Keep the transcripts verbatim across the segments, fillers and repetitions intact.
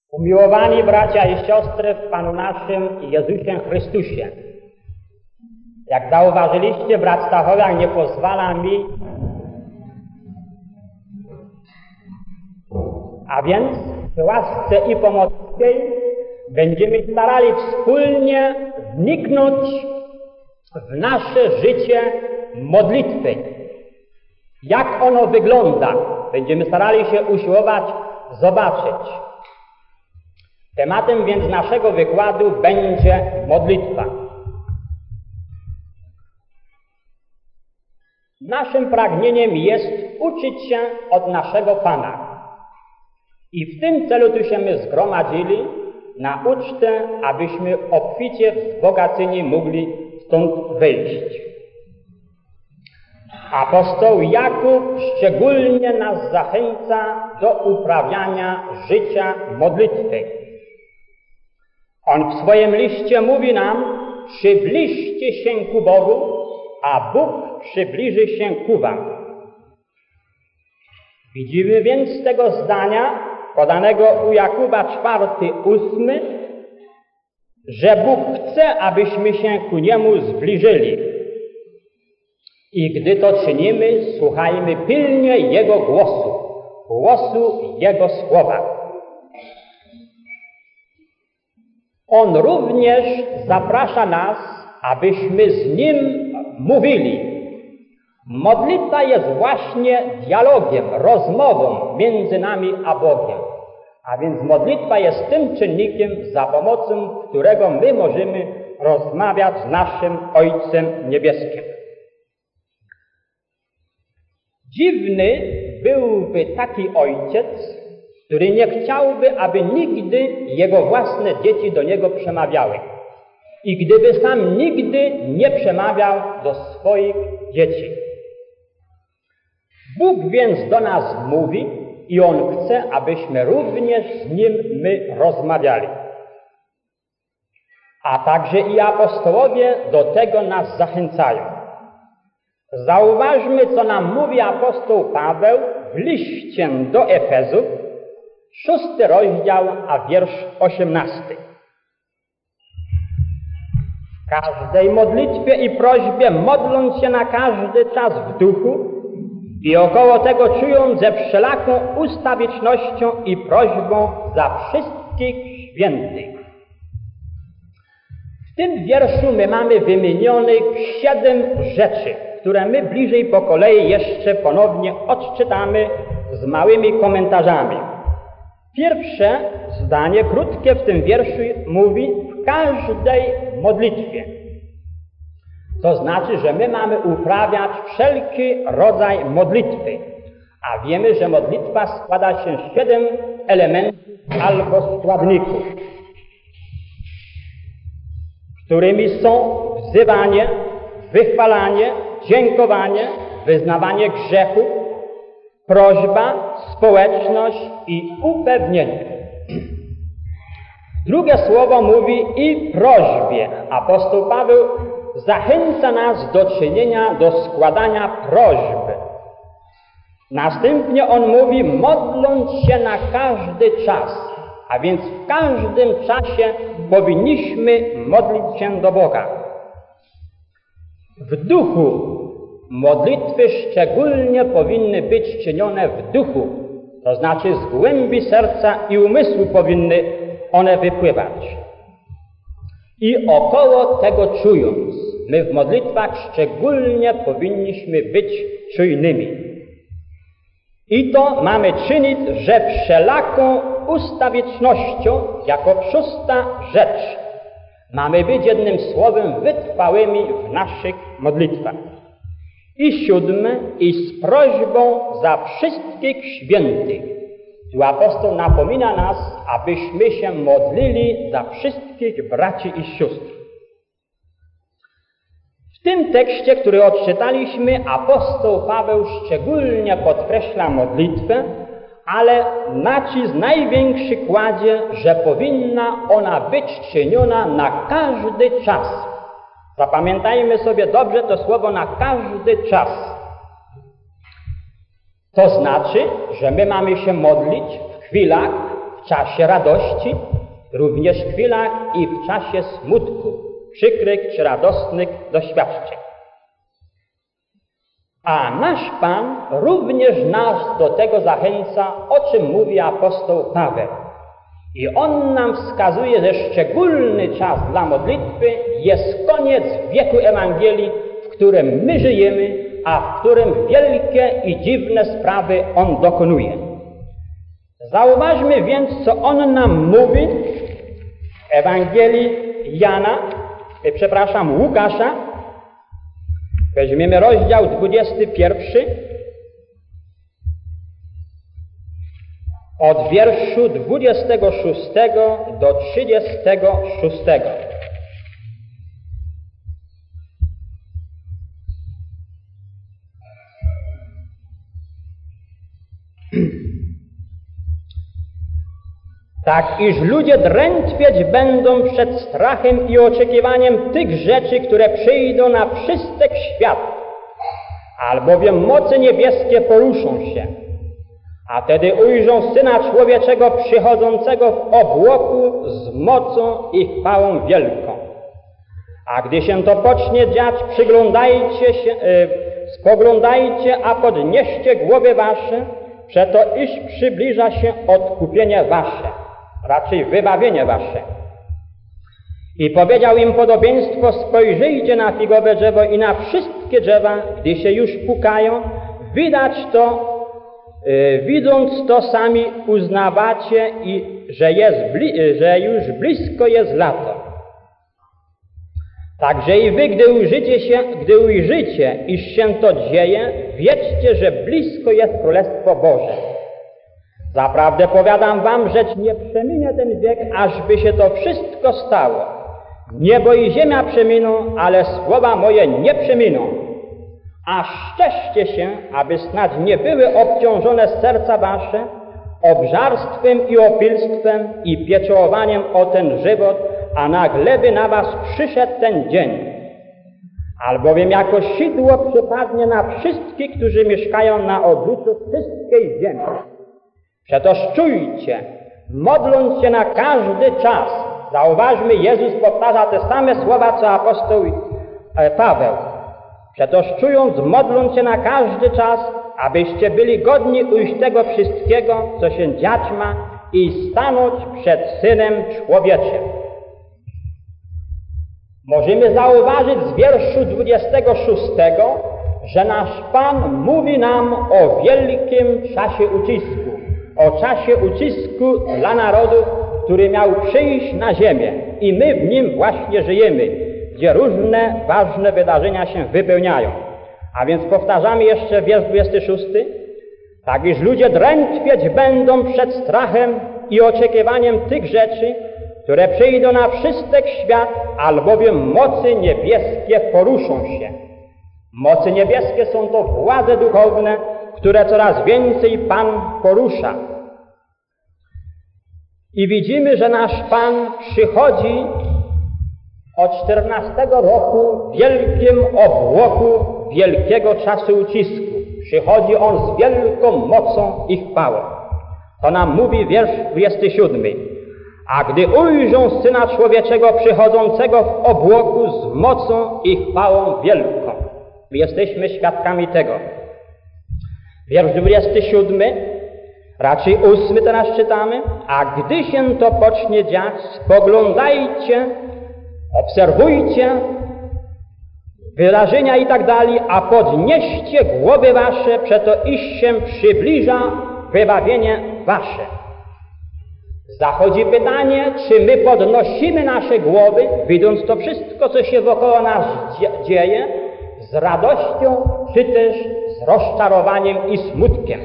Umiłowani bracia i siostry w Panu naszym Jezusie Chrystusie. Jak zauważyliście, brat Stachowiak nie pozwala mi, a więc w łasce i pomocy będziemy starali wspólnie wniknąć w nasze życie modlitwy. Jak ono wygląda, będziemy starali się usiłować zobaczyć. Tematem więc naszego wykładu będzie modlitwa. Naszym pragnieniem jest uczyć się od naszego Pana. I w tym celu tu się my zgromadzili na ucztę, abyśmy obficie wzbogaceni mogli stąd wyjść. Apostoł Jakub szczególnie nas zachęca do uprawiania życia modlitwy. On w swoim liście mówi nam: przybliżcie się ku Bogu, a Bóg przybliży się ku wam. Widzimy więc z tego zdania, podanego u Jakuba czwarty, ósmy, że Bóg chce, abyśmy się ku Niemu zbliżyli. I gdy to czynimy, słuchajmy pilnie Jego głosu, głosu Jego słowa. On również zaprasza nas, abyśmy z Nim mówili. Modlitwa jest właśnie dialogiem, rozmową między nami a Bogiem. A więc modlitwa jest tym czynnikiem, za pomocą którego my możemy rozmawiać z naszym Ojcem Niebieskim. Dziwny byłby taki ojciec, który nie chciałby, aby nigdy jego własne dzieci do niego przemawiały. I gdyby sam nigdy nie przemawiał do swoich dzieci. Bóg więc do nas mówi i On chce, abyśmy również z Nim my rozmawiali. A także i apostołowie do tego nas zachęcają. Zauważmy, co nam mówi apostoł Paweł w liście do Efezów, szósty rozdział, a wiersz osiemnasty. W każdej modlitwie i prośbie, modląc się na każdy czas w duchu i około tego czując ze wszelaką ustawicznością i prośbą za wszystkich świętych. W tym wierszu my mamy wymienionych siedem rzeczy, które my bliżej po kolei jeszcze ponownie odczytamy z małymi komentarzami. Pierwsze zdanie, krótkie w tym wierszu, mówi w każdej modlitwie. To znaczy, że my mamy uprawiać wszelki rodzaj modlitwy. A wiemy, że modlitwa składa się z siedem elementów albo składników, którymi są wzywanie, wychwalanie, dziękowanie, wyznawanie grzechu, prośba, społeczność i upewnienie. Drugie słowo mówi i prośbie. Apostoł Paweł zachęca nas do czynienia, do składania prośby. Następnie on mówi, modląc się na każdy czas, a więc w każdym czasie powinniśmy modlić się do Boga. W duchu modlitwy szczególnie powinny być czynione w duchu, to znaczy z głębi serca i umysłu powinny one wypływać. I około tego czując, my w modlitwach szczególnie powinniśmy być czujnymi. I to mamy czynić, że wszelaką ustawicznością, jako szósta rzecz, mamy być jednym słowem wytrwałymi w naszych modlitwach. I siódme, i z prośbą za wszystkich świętych. Tu apostoł napomina nas, abyśmy się modlili za wszystkich braci i sióstr. W tym tekście, który odczytaliśmy, apostoł Paweł szczególnie podkreśla modlitwę, ale nacisk największy kładzie, że powinna ona być czyniona na każdy czas. Zapamiętajmy sobie dobrze to słowo na każdy czas. To znaczy, że my mamy się modlić w chwilach, w czasie radości, również w chwilach i w czasie smutku, przykrych czy radosnych doświadczeń. A nasz Pan również nas do tego zachęca, o czym mówi apostoł Paweł. I on nam wskazuje, że szczególny czas dla modlitwy jest koniec wieku Ewangelii, w którym my żyjemy, a w którym wielkie i dziwne sprawy on dokonuje. Zauważmy więc, co on nam mówi w Ewangelii Jana, przepraszam, Łukasza. Weźmiemy rozdział dwudziesty pierwszy, od wierszu dwudziestego szóstego do trzydziestego szóstego. Tak, iż ludzie drętwieć będą przed strachem i oczekiwaniem tych rzeczy, które przyjdą na wszystek świat, albowiem moce niebieskie poruszą się. A wtedy ujrzą Syna Człowieczego przychodzącego w obłoku z mocą i chwałą wielką. A gdy się to pocznie dziać, przyglądajcie się, yy, spoglądajcie, a podnieście głowy wasze, przeto iż przybliża się odkupienie wasze, raczej wybawienie wasze. I powiedział im podobieństwo: spojrzyjcie na figowe drzewo i na wszystkie drzewa, gdy się już pukają, widać to, Yy, widząc to sami uznawacie, i, że, jest bli, że już blisko jest lato. Także i wy, gdy ujrzycie, się, gdy ujrzycie, iż się to dzieje, wiedzcie, że blisko jest Królestwo Boże. Zaprawdę powiadam wam, że nie przeminie ten wiek, ażby się to wszystko stało. Niebo i ziemia przeminą, ale słowa moje nie przeminą. A szczęście się, aby snadź nie były obciążone serca wasze obżarstwem i opilstwem i pieczołowaniem o ten żywot, a nagle by na was przyszedł ten dzień. Albowiem jako sidło przypadnie na wszystkich, którzy mieszkają na obliczu wszystkiej ziemi. Przetoż czujcie, modląc się na każdy czas. Zauważmy, Jezus powtarza te same słowa, co apostoł Paweł. Przetoż czując, modląc się na każdy czas, abyście byli godni ujść tego wszystkiego, co się dziać ma, i stanąć przed Synem Człowieczym. Możemy zauważyć z wierszu dwudziestego szóstego, że nasz Pan mówi nam o wielkim czasie ucisku, o czasie ucisku dla narodu, który miał przyjść na ziemię, i my w nim właśnie żyjemy, gdzie różne ważne wydarzenia się wypełniają. A więc powtarzamy jeszcze wiersz dwudziesty szósty. Tak iż ludzie drętwieć będą przed strachem i oczekiwaniem tych rzeczy, które przyjdą na wszystek świat, albowiem mocy niebieskie poruszą się. Mocy niebieskie są to władze duchowne, które coraz więcej Pan porusza. I widzimy, że nasz Pan przychodzi od czternastego roku w wielkim obłoku wielkiego czasu ucisku. Przychodzi On z wielką mocą i chwałą. To nam mówi wiersz dwudziesty siódmy. A gdy ujrzą Syna Człowieczego przychodzącego w obłoku z mocą i chwałą wielką. My jesteśmy świadkami tego. Wiersz dwudziesty siódmy, raczej ósmy teraz czytamy. A gdy się to pocznie dziać, spoglądajcie, obserwujcie wyrażenia i tak dalej, a podnieście głowy wasze, przeto iż się przybliża wybawienie wasze. Zachodzi pytanie, czy my podnosimy nasze głowy, widząc to wszystko, co się wokoło nas dzieje, z radością, czy też z rozczarowaniem i smutkiem.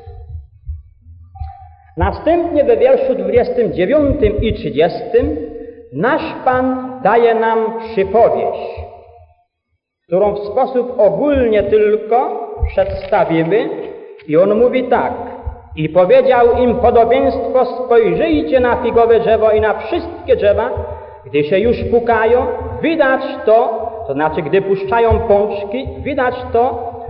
Następnie we wierszu dwudziestym dziewiątym i trzydziestym nasz Pan daje nam przypowieść, którą w sposób ogólnie tylko przedstawimy, i on mówi tak. I powiedział im podobieństwo: spojrzyjcie na figowe drzewo i na wszystkie drzewa, gdy się już pukają, widać to, to znaczy gdy puszczają pączki, widać to,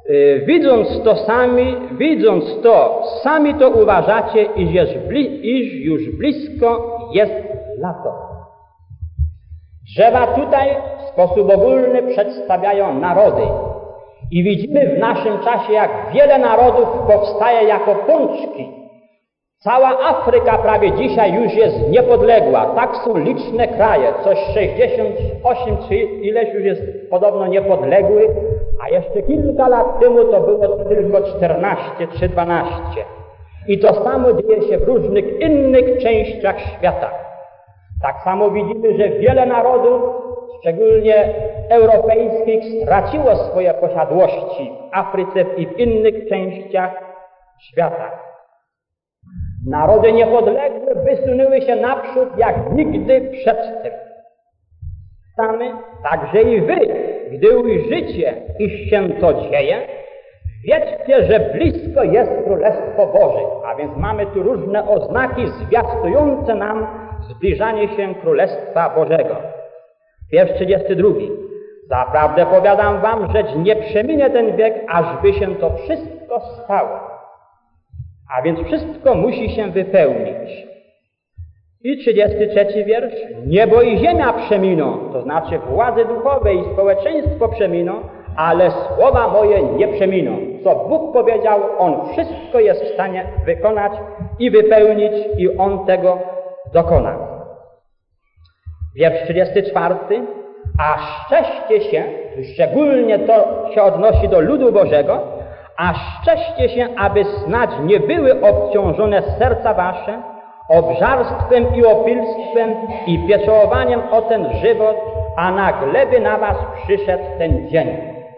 Yy, widząc to sami, widząc to, sami to uważacie, iż, jest bli, iż już blisko jest lato. Drzewa tutaj w sposób ogólny przedstawiają narody. I widzimy w naszym czasie, jak wiele narodów powstaje jako pączki. Cała Afryka prawie dzisiaj już jest niepodległa. Tak są liczne kraje. Coś sześćdziesiąt osiem czy ileś już jest podobno niepodległych, a jeszcze kilka lat temu to było tylko czternaście czy dwanaście. I to samo dzieje się w różnych innych częściach świata. Tak samo widzimy, że wiele narodów, szczególnie europejskich, straciło swoje posiadłości w Afryce i w innych częściach świata. Narody niepodległe wysunęły się naprzód jak nigdy przedtem. Samy, także i wy, gdy ujrzycie, iż się to dzieje, wiedzcie, że blisko jest Królestwo Boże. A więc mamy tu różne oznaki zwiastujące nam zbliżanie się Królestwa Bożego. Wiersz trzydziesty drugi. Zaprawdę powiadam wam, że nie przeminie ten wiek, ażby się to wszystko stało. A więc wszystko musi się wypełnić. I trzydziesty trzeci wiersz. Niebo i ziemia przeminą, to znaczy władze duchowe i społeczeństwo przeminą, ale słowa moje nie przeminą. Co Bóg powiedział, On wszystko jest w stanie wykonać i wypełnić i On tego dokona. Wiersz trzydziesty czwarty. A szczęście się, szczególnie to się odnosi do ludu Bożego, a szczęście się, aby snadź nie były obciążone serca wasze obżarstwem i opilstwem i pieczołowaniem o ten żywot, a nagle by na was przyszedł ten dzień.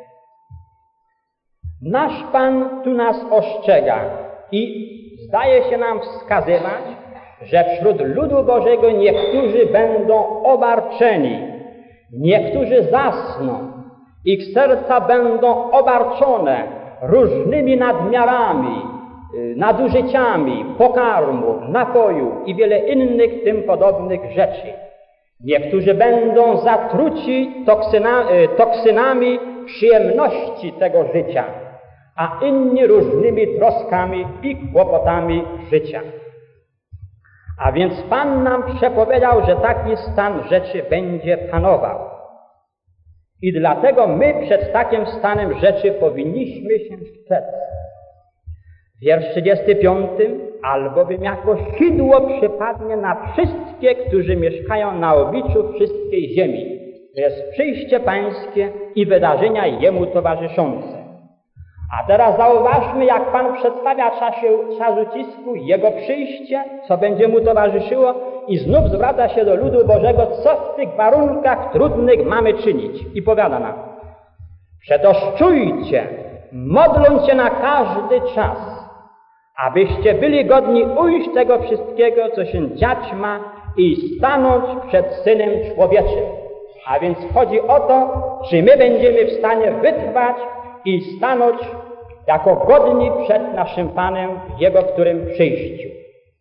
Nasz Pan tu nas ostrzega i zdaje się nam wskazywać, że wśród ludu Bożego niektórzy będą obarczeni, niektórzy zasną, ich serca będą obarczone różnymi nadmiarami, nadużyciami pokarmu, napoju i wiele innych tym podobnych rzeczy. Niektórzy będą zatruci toksyna, toksynami przyjemności tego życia, a inni różnymi troskami i kłopotami życia. A więc Pan nam przepowiedział, że taki stan rzeczy będzie panował. I dlatego my przed takim stanem rzeczy powinniśmy się strzec. Wiersz trzydziesty piąty. Albowiem jako sidło przypadnie na wszystkie, którzy mieszkają na obliczu wszystkiej ziemi. To jest przyjście Pańskie i wydarzenia Jemu towarzyszące. A teraz zauważmy, jak Pan przedstawia czas ucisku, Jego przyjście, co będzie Mu towarzyszyło i znów zwraca się do ludu Bożego, co w tych warunkach trudnych mamy czynić. I powiada nam: przetoszczujcie, modląc się na każdy czas, abyście byli godni ujść tego wszystkiego, co się dziać ma i stanąć przed Synem Człowieczym. A więc chodzi o to, czy my będziemy w stanie wytrwać i stanąć jako godni przed naszym Panem w Jego którym przyjściu.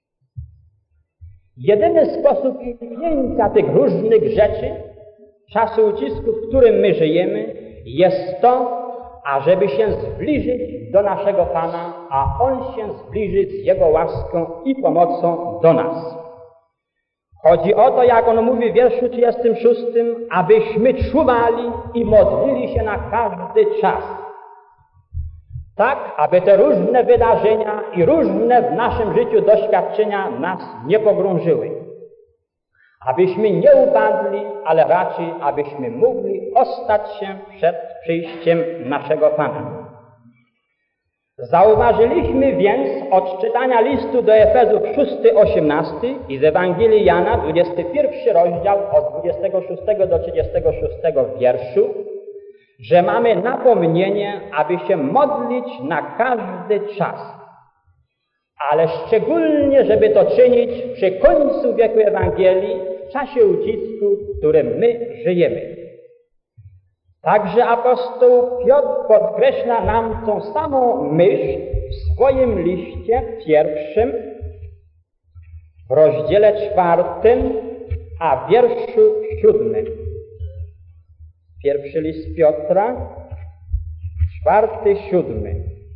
Jedyny sposób uniknięcia tych różnych rzeczy, czasu ucisku, w którym my żyjemy, jest to, ażeby się zbliżyć do naszego Pana, a On się zbliży z Jego łaską i pomocą do nas. Chodzi o to, jak On mówi w wierszu trzydziestym szóstym, abyśmy czuwali i modlili się na każdy czas. Tak, aby te różne wydarzenia i różne w naszym życiu doświadczenia nas nie pogrążyły. Abyśmy nie upadli, ale raczej abyśmy mogli ostać się przed przyjściem naszego Pana. Zauważyliśmy więc od czytania listu do Efezów szósty, osiemnasty i z Ewangelii Jana dwudziesty pierwszy rozdział od dwudziestego szóstego do trzydziestego szóstego wierszu, że mamy napomnienie, aby się modlić na każdy czas, ale szczególnie, żeby to czynić przy końcu wieku Ewangelii, w czasie ucisku, w którym my żyjemy. Także apostoł Piotr podkreśla nam tą samą myśl w swoim liście pierwszym, w rozdziale czwartym, a w wierszu siódmym. Pierwszy list Piotra, czwarty, siódmy.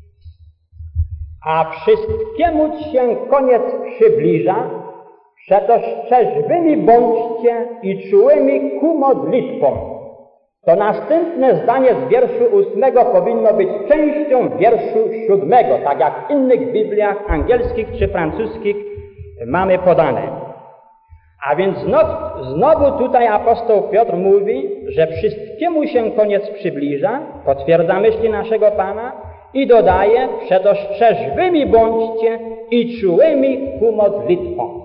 A wszystkiemu się koniec przybliża, przetoż trzeźwymi bądźcie i czułymi ku modlitwom. To następne zdanie z wierszu ósmego powinno być częścią wierszu siódmego, tak jak w innych Bibliach angielskich czy francuskich mamy podane. A więc znowu, znowu tutaj apostoł Piotr mówi, że wszystkiemu się koniec przybliża, potwierdza myśli naszego Pana i dodaje, przetoż trzeźwymi bądźcie i czułymi ku modlitwom.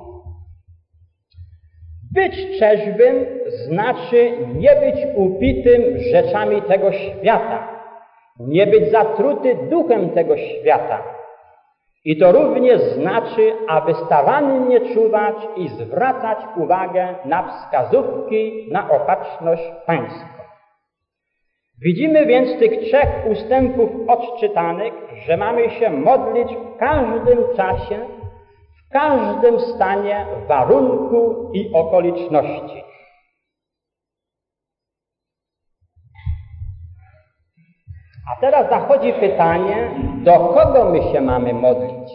Być trzeźwym znaczy nie być upitym rzeczami tego świata, nie być zatruty duchem tego świata. I to również znaczy, aby starannie czuwać i zwracać uwagę na wskazówki, na opatrzność pańską. Widzimy więc z tych trzech ustępów odczytanych, że mamy się modlić w każdym czasie, w każdym stanie, warunku i okoliczności. A teraz zachodzi pytanie, do kogo my się mamy modlić?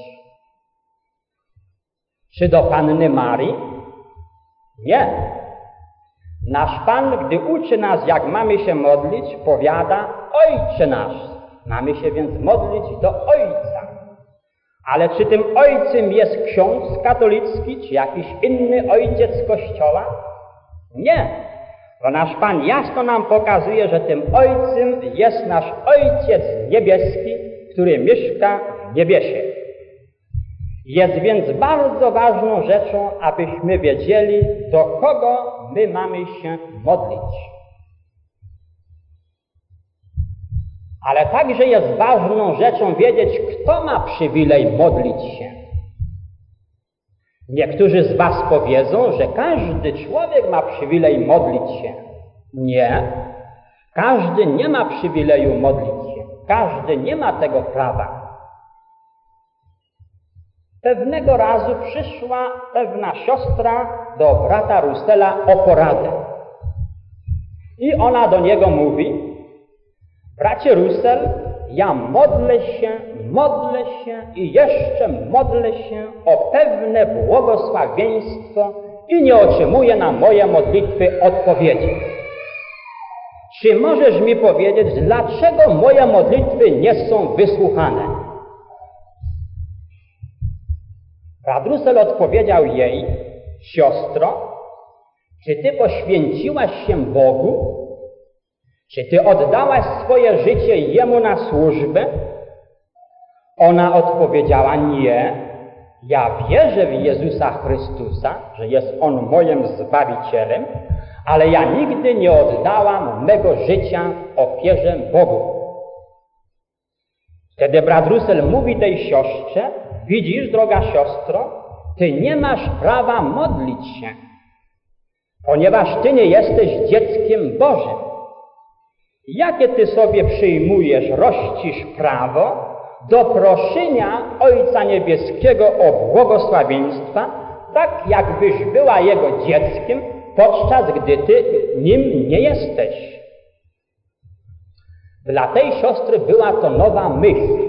Czy do Panny Marii? Nie. Nasz Pan, gdy uczy nas, jak mamy się modlić, powiada: Ojcze nasz. Mamy się więc modlić do Ojca. Ale czy tym Ojcem jest ksiądz katolicki, czy jakiś inny ojciec Kościoła? Nie. Bo nasz Pan jasno nam pokazuje, że tym Ojcem jest nasz Ojciec niebieski, który mieszka w niebiesie. Jest więc bardzo ważną rzeczą, abyśmy wiedzieli, do kogo my mamy się modlić. Ale także jest ważną rzeczą wiedzieć, kto ma przywilej modlić się. Niektórzy z was powiedzą, że każdy człowiek ma przywilej modlić się. Nie. Każdy nie ma przywileju modlić się. Każdy nie ma tego prawa. Pewnego razu przyszła pewna siostra do brata Russella o poradę. I ona do niego mówi: bracie Russell, ja modlę się, modlę się i jeszcze modlę się o pewne błogosławieństwo i nie otrzymuję na moje modlitwy odpowiedzi. Czy możesz mi powiedzieć, dlaczego moje modlitwy nie są wysłuchane? Brat Russell odpowiedział jej: siostro, czy ty poświęciłaś się Bogu? Czy ty oddałaś swoje życie Jemu na służbę? Ona odpowiedziała: nie, ja wierzę w Jezusa Chrystusa, że jest On moim Zbawicielem, ale ja nigdy nie oddałam mego życia ofierze Bogu. Wtedy brat Russell mówi tej siostrze: widzisz, droga siostro, ty nie masz prawa modlić się, ponieważ ty nie jesteś dzieckiem Bożym. Jakie ty sobie przyjmujesz, rościsz prawo do proszenia Ojca Niebieskiego o błogosławieństwa, tak jakbyś była Jego dzieckiem, podczas gdy ty nim nie jesteś. Dla tej siostry była to nowa myśl.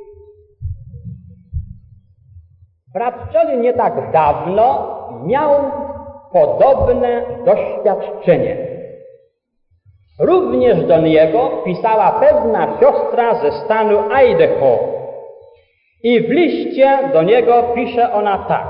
Brat Johnny nie tak dawno miał podobne doświadczenie. Również do niego pisała pewna siostra ze stanu Idaho i w liście do niego pisze ona tak: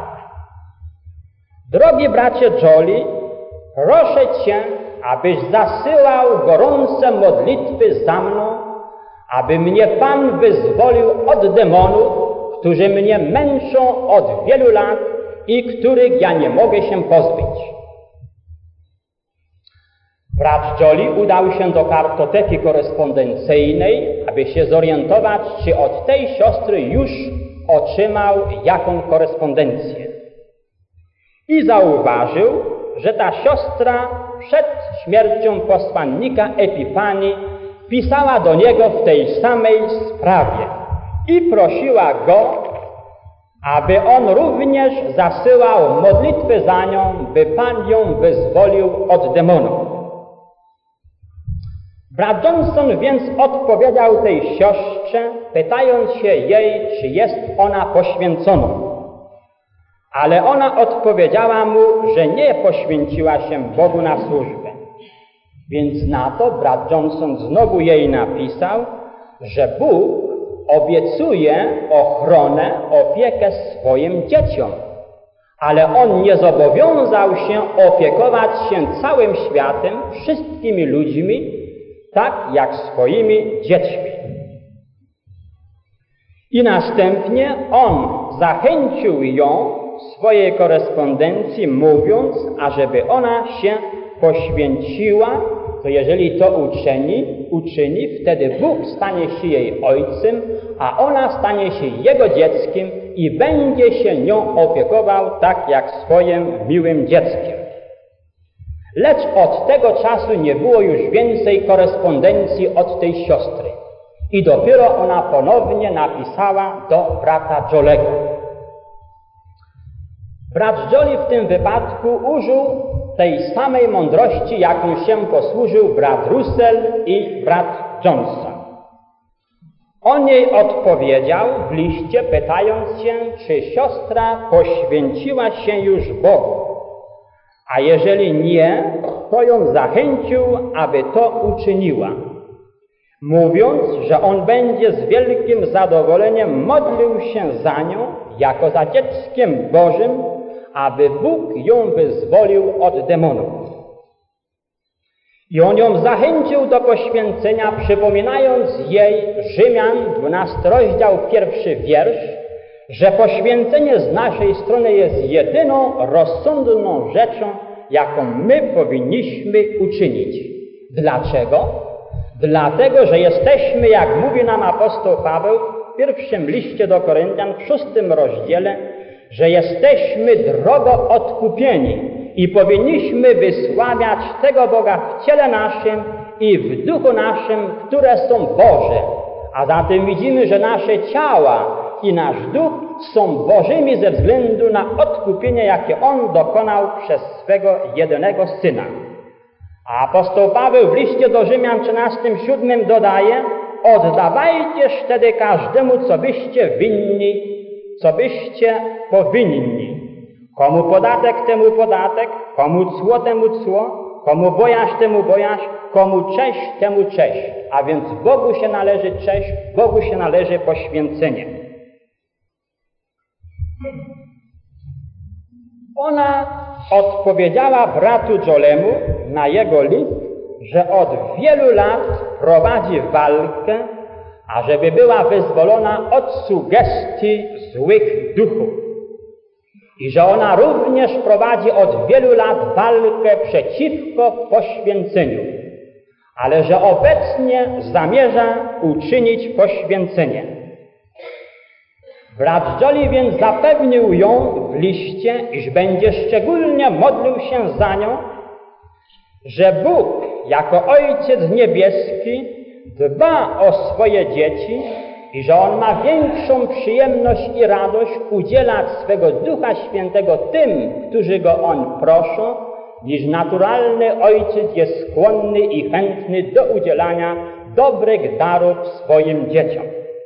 drogi bracie Jolly, proszę Cię, abyś zasyłał gorące modlitwy za mną, aby mnie Pan wyzwolił od demonów, którzy mnie męczą od wielu lat i których ja nie mogę się pozbyć. Brat Jolly udał się do kartoteki korespondencyjnej, aby się zorientować, czy od tej siostry już otrzymał jaką korespondencję. I zauważył, że ta siostra przed śmiercią posłannika Epifanii pisała do niego w tej samej sprawie i prosiła go, aby on również zasyłał modlitwy za nią, by Pan ją wyzwolił od demonów. Brat Johnson więc odpowiedział tej siostrze, pytając się jej, czy jest ona poświęconą. Ale ona odpowiedziała mu, że nie poświęciła się Bogu na służbę. Więc na to brat Johnson znowu jej napisał, że Bóg obiecuje ochronę, opiekę swoim dzieciom, ale On nie zobowiązał się opiekować się całym światem, wszystkimi ludźmi, tak jak swoimi dziećmi. I następnie On zachęcił ją w swojej korespondencji, mówiąc, ażeby ona się poświęciła, to jeżeli to uczyni, uczyni, wtedy Bóg stanie się jej ojcem, a ona stanie się jego dzieckiem i będzie się nią opiekował tak jak swoim miłym dzieckiem. Lecz od tego czasu nie było już więcej korespondencji od tej siostry i dopiero ona ponownie napisała do brata Jolego. Brat Jolly w tym wypadku użył tej samej mądrości, jaką się posłużył brat Russell i brat Johnson. On jej odpowiedział w liście, pytając się, czy siostra poświęciła się już Bogu, a jeżeli nie, to ją zachęcił, aby to uczyniła, mówiąc, że on będzie z wielkim zadowoleniem modlił się za nią, jako za dzieckiem Bożym, aby Bóg ją wyzwolił od demonów. I on ją zachęcił do poświęcenia, przypominając jej Rzymian, dwunasty rozdział, pierwszy wiersz, że poświęcenie z naszej strony jest jedyną rozsądną rzeczą, jaką my powinniśmy uczynić. Dlaczego? Dlatego, że jesteśmy, jak mówi nam apostoł Paweł w pierwszym liście do Koryntian, w szóstym rozdziale, że jesteśmy drogo odkupieni i powinniśmy wysławiać tego Boga w ciele naszym i w duchu naszym, które są Boże. A zatem widzimy, że nasze ciała i nasz duch są Bożymi ze względu na odkupienie, jakie On dokonał przez swego jedynego Syna. A apostoł Paweł w liście do Rzymian trzynastym, siódmym dodaje: oddawajcież wtedy każdemu, co byście winni, co byście powinni. Komu podatek, temu podatek, komu cło, temu cło, komu bojaźń, temu bojaźń, komu cześć, temu cześć. A więc Bogu się należy cześć, Bogu się należy poświęcenie. Ona odpowiedziała bratu Jolemu na jego list, że od wielu lat prowadzi walkę, ażeby była wyzwolona od sugestii złych duchów. I że ona również prowadzi od wielu lat walkę przeciwko poświęceniu, ale że obecnie zamierza uczynić poświęcenie. Brat Jolly więc zapewnił ją w liście, iż będzie szczególnie modlił się za nią, że Bóg jako Ojciec Niebieski dba o swoje dzieci i że On ma większą przyjemność i radość udzielać swego Ducha Świętego tym, którzy Go On proszą, niż naturalny Ojciec jest skłonny i chętny do udzielania dobrych darów swoim dzieciom.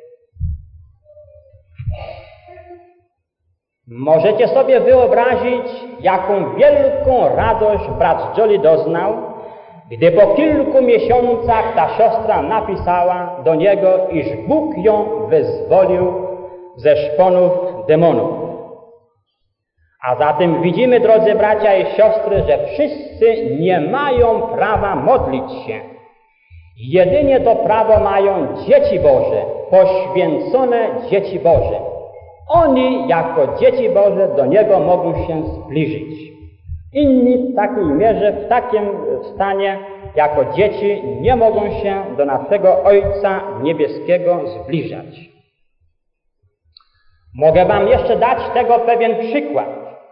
Możecie sobie wyobrazić, jaką wielką radość brat Jolly doznał, gdy po kilku miesiącach ta siostra napisała do niego, iż Bóg ją wyzwolił ze szponów demonów. A zatem widzimy, drodzy bracia i siostry, że wszyscy nie mają prawa modlić się. Jedynie to prawo mają dzieci Boże, poświęcone dzieci Boże. Oni jako dzieci Boże do Niego mogą się zbliżyć. Inni w takiej mierze, w takim stanie, jako dzieci nie mogą się do naszego Ojca Niebieskiego zbliżać. Mogę Wam jeszcze dać tego pewien przykład.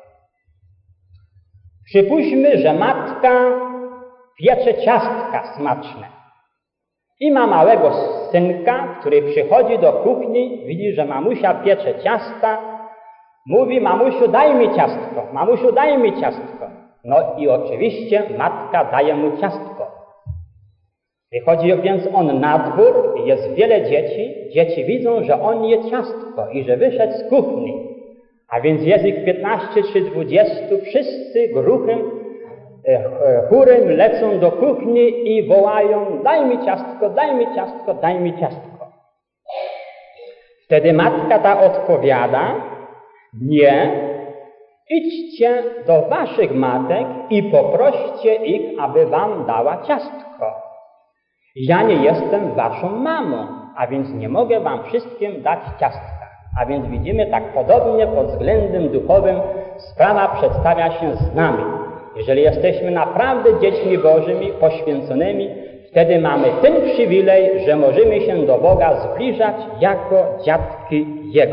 Przypuśćmy, że matka piecze ciastka smaczne i ma małego synka, który przychodzi do kuchni, widzi, że mamusia piecze ciasta, mówi: mamusiu, daj mi ciastko, mamusiu, daj mi ciastko. No i oczywiście matka daje mu ciastko. Wychodzi więc on na dwór, jest wiele dzieci, dzieci widzą, że on je ciastko i że wyszedł z kuchni. A więc jest ich piętnaście czy dwudziestu, wszyscy gruchym, chórem lecą do kuchni i wołają: daj mi ciastko, daj mi ciastko, daj mi ciastko. Wtedy matka ta odpowiada: nie, idźcie do waszych matek i poproście ich, aby wam dała ciastko. Ja nie jestem waszą mamą, a więc nie mogę wam wszystkim dać ciastka. A więc widzimy, tak podobnie pod względem duchowym sprawa przedstawia się z nami. Jeżeli jesteśmy naprawdę dziećmi Bożymi, poświęconymi, wtedy mamy ten przywilej, że możemy się do Boga zbliżać jako dziatki Jego.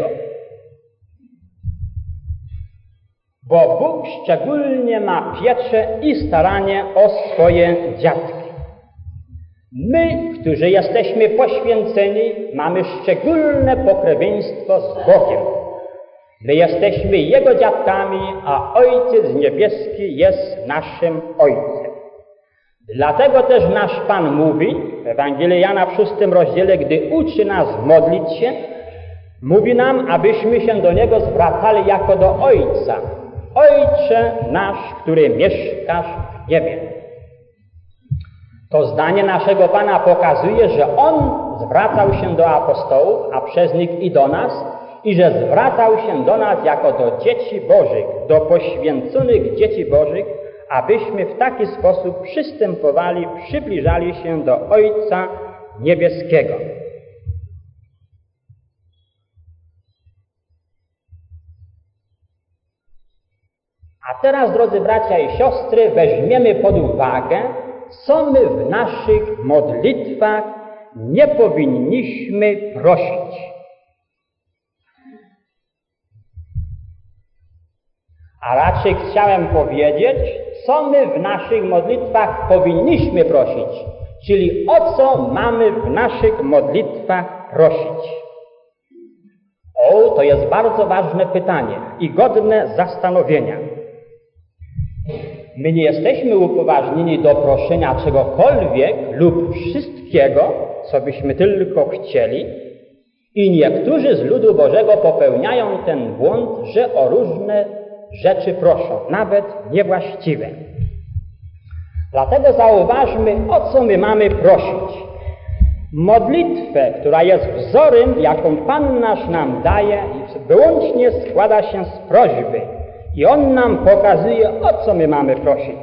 Bo Bóg szczególnie ma pieczę i staranie o swoje dziatki. My, którzy jesteśmy poświęceni, mamy szczególne pokrewieństwo z Bogiem. My jesteśmy Jego dziadkami, a Ojciec Niebieski jest naszym Ojcem. Dlatego też nasz Pan mówi w Ewangelii Jana w szóstym rozdziale, gdy uczy nas modlić się, mówi nam, abyśmy się do Niego zwracali jako do Ojca. Ojcze nasz, który mieszkasz w niebie. To zdanie naszego Pana pokazuje, że On zwracał się do apostołów, a przez nich i do nas, i że zwracał się do nas jako do dzieci Bożych, do poświęconych dzieci Bożych, abyśmy w taki sposób przystępowali, przybliżali się do Ojca Niebieskiego. A teraz, drodzy bracia i siostry, weźmiemy pod uwagę, co my w naszych modlitwach nie powinniśmy prosić. A raczej chciałem powiedzieć, co my w naszych modlitwach powinniśmy prosić, czyli o co mamy w naszych modlitwach prosić. O, to jest bardzo ważne pytanie i godne zastanowienia. My nie jesteśmy upoważnieni do proszenia czegokolwiek lub wszystkiego, co byśmy tylko chcieli, i niektórzy z ludu Bożego popełniają ten błąd, że o różne rzeczy proszą, nawet niewłaściwe. Dlatego zauważmy, o co my mamy prosić. Modlitwę, która jest wzorem, jaką Pan nasz nam daje, wyłącznie składa się z prośby. I On nam pokazuje, o co my mamy prosić.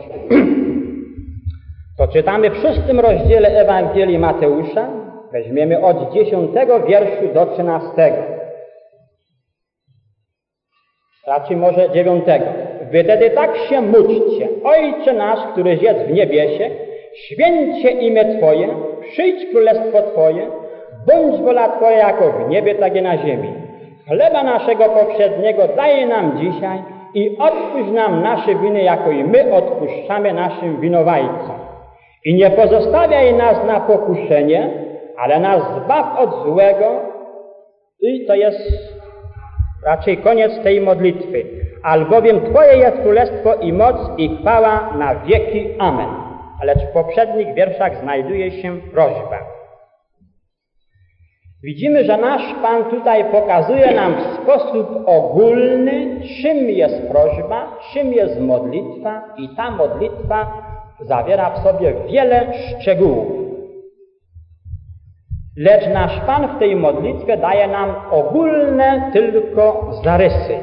To czytamy w szóstym rozdziale Ewangelii Mateusza. Weźmiemy od dziesiątego wierszu do trzynastego. Raczej może dziewiątego. Wy tedy tak się módlcie: Ojcze nasz, któryś jest w niebiesie, święć się imię Twoje, przyjdź królestwo Twoje, bądź wola Twoja jako w niebie, tak i na ziemi. Chleba naszego poprzedniego daj nam dzisiaj i odpuść nam nasze winy, jako i my odpuszczamy naszym winowajcom. I nie pozostawiaj nas na pokuszenie, ale nas zbaw od złego. I to jest raczej koniec tej modlitwy. Albowiem Twoje jest królestwo i moc i chwała na wieki. Amen. Lecz w poprzednich wierszach znajduje się prośba. Widzimy, że nasz Pan tutaj pokazuje nam w sposób ogólny, czym jest prośba, czym jest modlitwa, i ta modlitwa zawiera w sobie wiele szczegółów. Lecz nasz Pan w tej modlitwie daje nam ogólne tylko zarysy.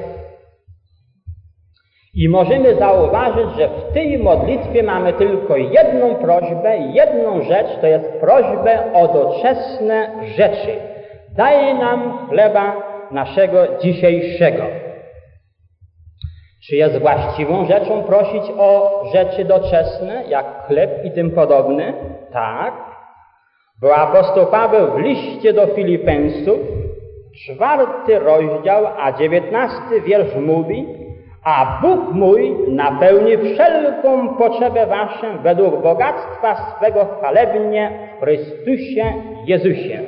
I możemy zauważyć, że w tej modlitwie mamy tylko jedną prośbę, jedną rzecz, to jest prośbę o doczesne rzeczy. Daj nam chleba naszego dzisiejszego. Czy jest właściwą rzeczą prosić o rzeczy doczesne, jak chleb i tym podobne? Tak. Bo apostoł Paweł w liście do Filipensów, czwarty rozdział, a dziewiętnasty wiersz mówi: a Bóg mój napełni wszelką potrzebę waszą według bogactwa swego chwalebnie w Chrystusie Jezusie.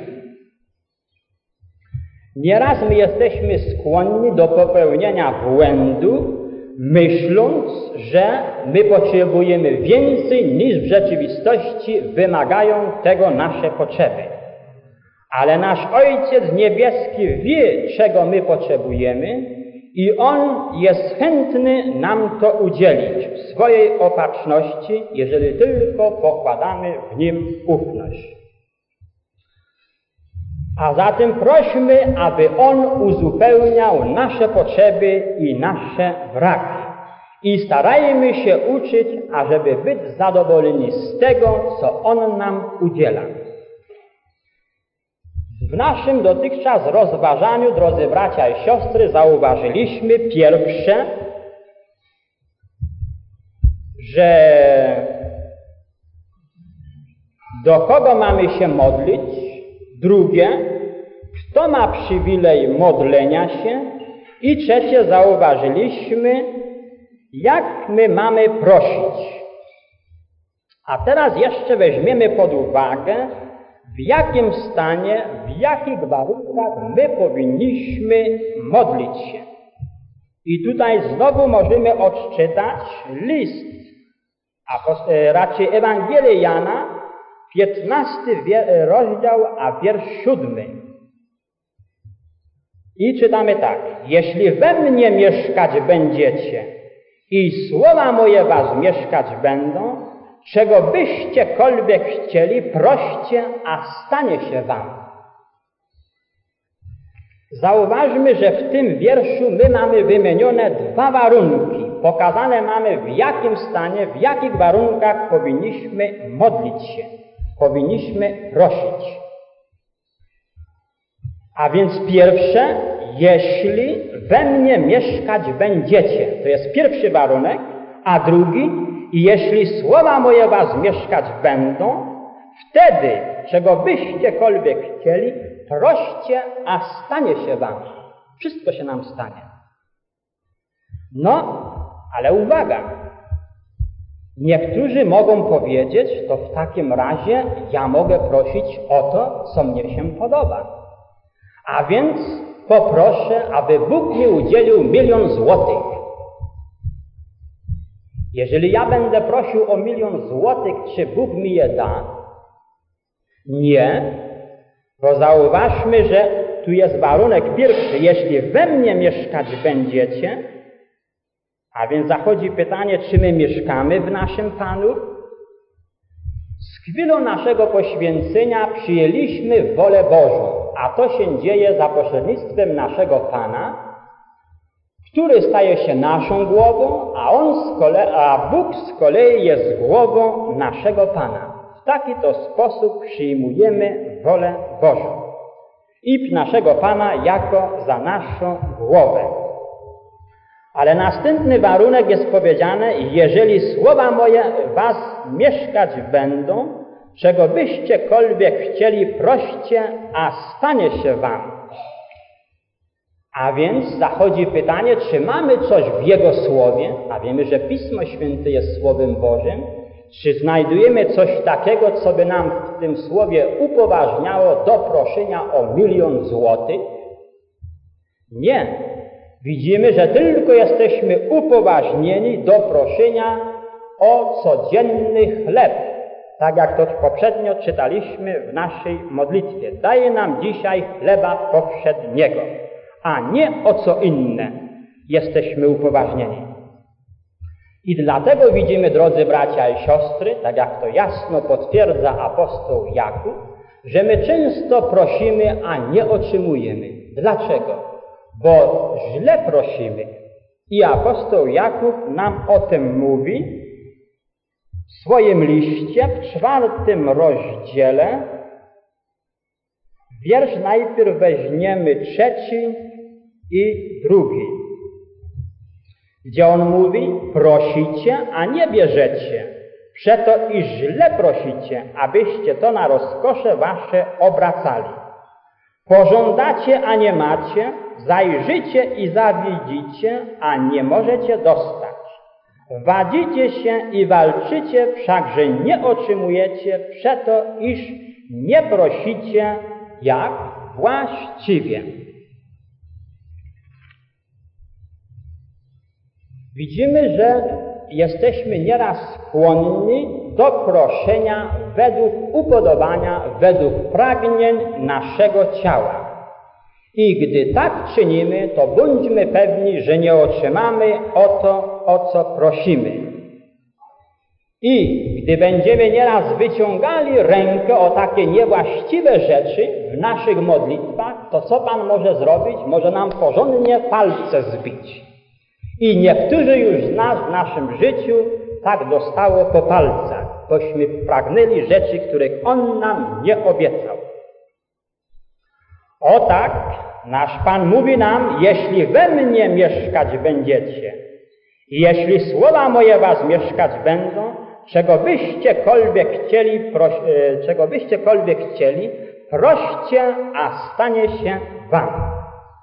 Nieraz my jesteśmy skłonni do popełnienia błędu, myśląc, że my potrzebujemy więcej niż w rzeczywistości wymagają tego nasze potrzeby. Ale nasz Ojciec Niebieski wie, czego my potrzebujemy i On jest chętny nam to udzielić w swojej opatrzności, jeżeli tylko pokładamy w Nim ufność. A zatem prośmy, aby On uzupełniał nasze potrzeby i nasze braki. I starajmy się uczyć, ażeby być zadowoleni z tego, co On nam udziela. W naszym dotychczas rozważaniu, drodzy bracia i siostry, zauważyliśmy pierwsze, że do kogo mamy się modlić, drugie, kto ma przywilej modlenia się i trzecie, zauważyliśmy, jak my mamy prosić. A teraz jeszcze weźmiemy pod uwagę, w jakim stanie, w jakich warunkach my powinniśmy modlić się. I tutaj znowu możemy odczytać list, a raczej Ewangelię Jana, piętnasty rozdział, a wiersz siódmy. I czytamy tak: jeśli we mnie mieszkać będziecie i słowa moje was mieszkać będą, czego byściekolwiek chcieli, proście, a stanie się wam. Zauważmy, że w tym wierszu my mamy wymienione dwa warunki. Pokazane mamy, w jakim stanie, w jakich warunkach powinniśmy modlić się, powinniśmy prosić. A więc pierwsze, jeśli we mnie mieszkać będziecie, to jest pierwszy warunek, a drugi, i jeśli słowa moje was mieszkać będą, wtedy, czego byściekolwiek chcieli, proście, a stanie się wam. Wszystko się nam stanie. No, ale uwaga! Niektórzy mogą powiedzieć, to w takim razie ja mogę prosić o to, co mnie się podoba. A więc poproszę, aby Bóg mi udzielił milion złotych. Jeżeli ja będę prosił o milion złotych, czy Bóg mi je da? Nie, bo zauważmy, że tu jest warunek pierwszy. Jeśli we mnie mieszkać będziecie, a więc zachodzi pytanie, czy my mieszkamy w naszym Panu? Z chwilą naszego poświęcenia przyjęliśmy wolę Bożą, a to się dzieje za pośrednictwem naszego Pana, który staje się naszą głową, a, on z kolei, a Bóg z kolei jest głową naszego Pana. W taki to sposób przyjmujemy wolę Bożą i naszego Pana jako za naszą głowę. Ale następny warunek jest powiedziane: jeżeli słowa moje was mieszkać będą, czego byściekolwiek chcieli, proście, a stanie się wam. A więc zachodzi pytanie, czy mamy coś w Jego Słowie, a wiemy, że Pismo Święte jest Słowem Bożym, czy znajdujemy coś takiego, co by nam w tym Słowie upoważniało do proszenia o milion złotych? Nie. Widzimy, że tylko jesteśmy upoważnieni do proszenia o codzienny chleb, tak jak to poprzednio czytaliśmy w naszej modlitwie. Daje nam dzisiaj chleba powszedniego, a nie o co inne jesteśmy upoważnieni. I dlatego widzimy, drodzy bracia i siostry, tak jak to jasno potwierdza apostoł Jakub, że my często prosimy, a nie otrzymujemy. Dlaczego? Bo źle prosimy. I apostoł Jakub nam o tym mówi w swoim liście, w czwartym rozdziale. Wiersz najpierw weźmiemy trzeci i drugi, gdzie on mówi: prosicie, a nie bierzecie, przeto i źle prosicie, abyście to na rozkosze wasze obracali. Pożądacie, a nie macie, zajrzycie i zawiedzicie, a nie możecie dostać. Wadzicie się i walczycie, wszakże nie otrzymujecie, przeto iż nie prosicie jak właściwie. Widzimy, że jesteśmy nieraz skłonni do proszenia według upodobania, według pragnień naszego ciała. I gdy tak czynimy, to bądźmy pewni, że nie otrzymamy o to, o co prosimy. I gdy będziemy nieraz wyciągali rękę o takie niewłaściwe rzeczy w naszych modlitwach, to co Pan może zrobić? Może nam porządnie palce zbić. I niektórzy już z nas w naszym życiu tak dostało po palcach, bośmy pragnęli rzeczy, których On nam nie obiecał. O tak, nasz Pan mówi nam, jeśli we mnie mieszkać będziecie i jeśli słowa moje was mieszkać będą, czego byściekolwiek chcieli, proś, e, czego byściekolwiek chcieli, proście, a stanie się wam.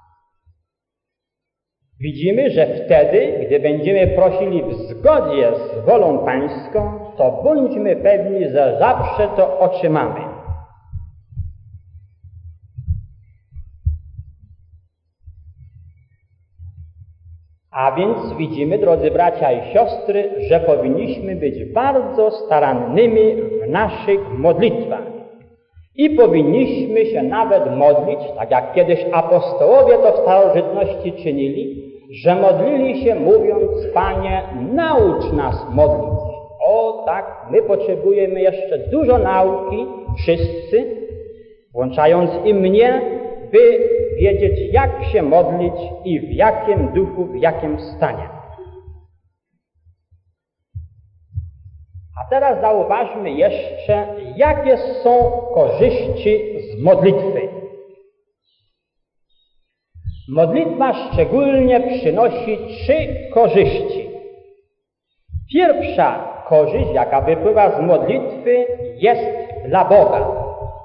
Widzimy, że wtedy, gdy będziemy prosili w zgodzie z wolą Pańską, to bądźmy pewni, że zawsze to otrzymamy. A więc widzimy, drodzy bracia i siostry, że powinniśmy być bardzo starannymi w naszych modlitwach. I powinniśmy się nawet modlić, tak jak kiedyś apostołowie to w starożytności czynili, że modlili się mówiąc: Panie, naucz nas modlić. O tak, my potrzebujemy jeszcze dużo nauki, wszyscy, włączając i mnie, by wiedzieć, jak się modlić i w jakim duchu, w jakim stanie. A teraz zauważmy jeszcze, jakie są korzyści z modlitwy. Modlitwa szczególnie przynosi trzy korzyści. Pierwsza korzyść, jaka wypływa z modlitwy, jest dla Boga.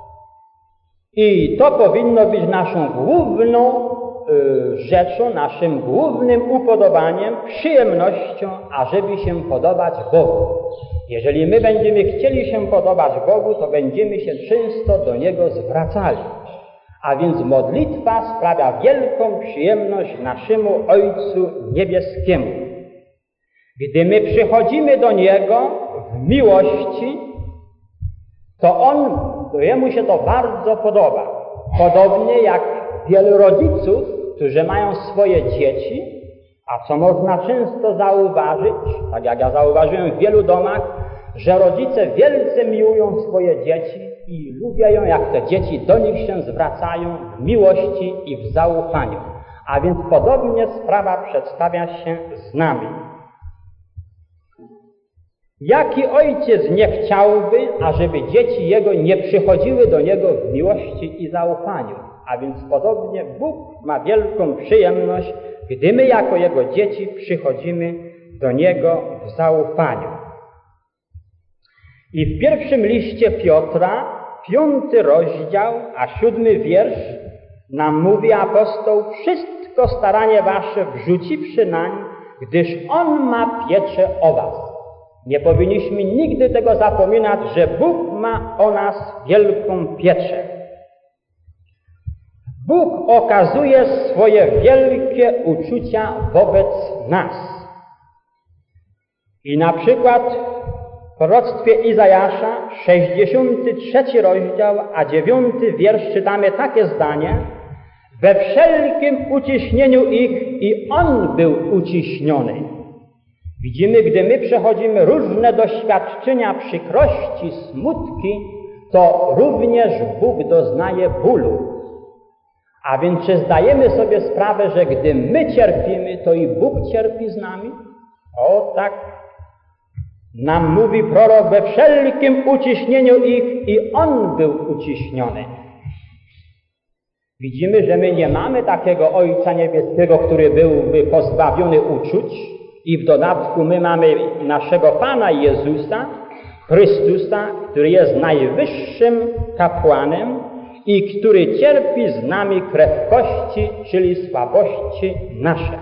I to powinno być naszą główną y, rzeczą, naszym głównym upodobaniem, przyjemnością, ażeby się podobać Bogu. Jeżeli my będziemy chcieli się podobać Bogu, to będziemy się często do Niego zwracali. A więc modlitwa sprawia wielką przyjemność naszemu Ojcu Niebieskiemu. Gdy my przychodzimy do Niego w miłości, to On, to Jemu się to bardzo podoba. Podobnie jak wielu rodziców, którzy mają swoje dzieci, a co można często zauważyć, tak jak ja zauważyłem w wielu domach, że rodzice wielce miłują swoje dzieci i lubią, jak te dzieci do nich się zwracają w miłości i w zaufaniu. A więc podobnie sprawa przedstawia się z nami. Jaki ojciec nie chciałby, ażeby dzieci jego nie przychodziły do niego w miłości i zaufaniu? A więc podobnie Bóg ma wielką przyjemność, gdy my jako Jego dzieci przychodzimy do Niego w zaufaniu. I w pierwszym liście Piotra, piąty rozdział, a siódmy wiersz, nam mówi apostoł: wszystko staranie wasze wrzuciwszy nań, gdyż On ma pieczę o was. Nie powinniśmy nigdy tego zapominać, że Bóg ma o nas wielką pieczę. Bóg okazuje swoje wielkie uczucia wobec nas. I na przykład w proroctwie Izajasza, sześćdziesiąty trzeci rozdział, a dziewiąty wiersz czytamy takie zdanie: we wszelkim uciśnieniu ich i On był uciśniony. Widzimy, gdy my przechodzimy różne doświadczenia przykrości, smutki, to również Bóg doznaje bólu. A więc czy zdajemy sobie sprawę, że gdy my cierpimy, to i Bóg cierpi z nami? O tak, nam mówi prorok: we wszelkim uciśnieniu ich i On był uciśniony. Widzimy, że my nie mamy takiego Ojca Niebieskiego, który byłby pozbawiony uczuć, i w dodatku my mamy naszego Pana Jezusa Chrystusa, który jest najwyższym kapłanem i który cierpi z nami krew kości, czyli słabości nasze.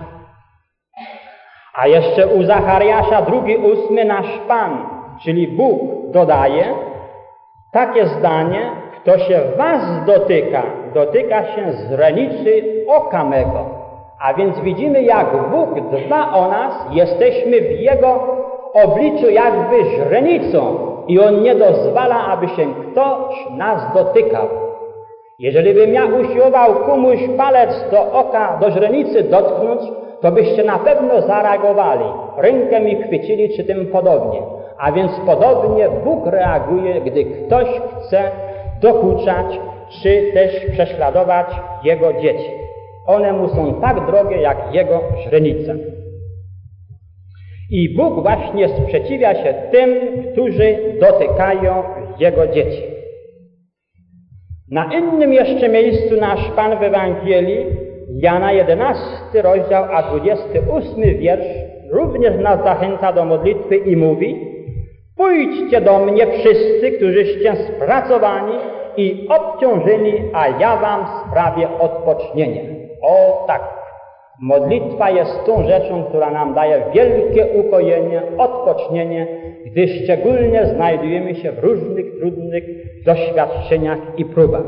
A jeszcze u Zachariasza drugi, ósmy nasz Pan, czyli Bóg, dodaje takie zdanie: kto się was dotyka, dotyka się źrenicy oka mego. A więc widzimy, jak Bóg dba o nas, jesteśmy w Jego obliczu jakby źrenicą i On nie dozwala, aby się ktoś nas dotykał. Jeżeli bym ja usiłował komuś palec do oka, do źrenicy dotknąć, to byście na pewno zareagowali, rękę mi chwycili czy tym podobnie. A więc podobnie Bóg reaguje, gdy ktoś chce dokuczać, czy też prześladować Jego dzieci. One mu są tak drogie, jak Jego źrenica. I Bóg właśnie sprzeciwia się tym, którzy dotykają Jego dzieci. Na innym jeszcze miejscu nasz Pan w Ewangelii, Jana jedenasty rozdział, a dwudziesty ósmy wiersz, również nas zachęca do modlitwy i mówi: pójdźcie do mnie wszyscy, którzyście spracowani i obciążeni, a ja wam sprawię odpocznienie. O tak! Modlitwa jest tą rzeczą, która nam daje wielkie ukojenie, odpocznienie, gdy szczególnie znajdujemy się w różnych trudnych doświadczeniach i próbach.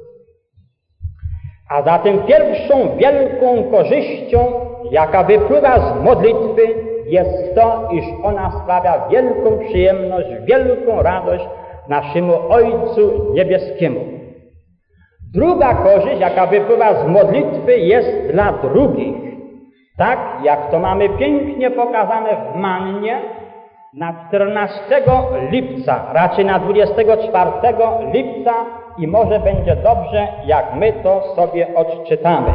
A zatem pierwszą wielką korzyścią, jaka wypływa z modlitwy, jest to, iż ona sprawia wielką przyjemność, wielką radość naszemu Ojcu Niebieskiemu. Druga korzyść, jaka wypływa z modlitwy, jest dla drugich. Tak jak to mamy pięknie pokazane w Mannie na czternastego lipca, raczej na dwudziestego czwartego lipca, i może będzie dobrze, jak my to sobie odczytamy.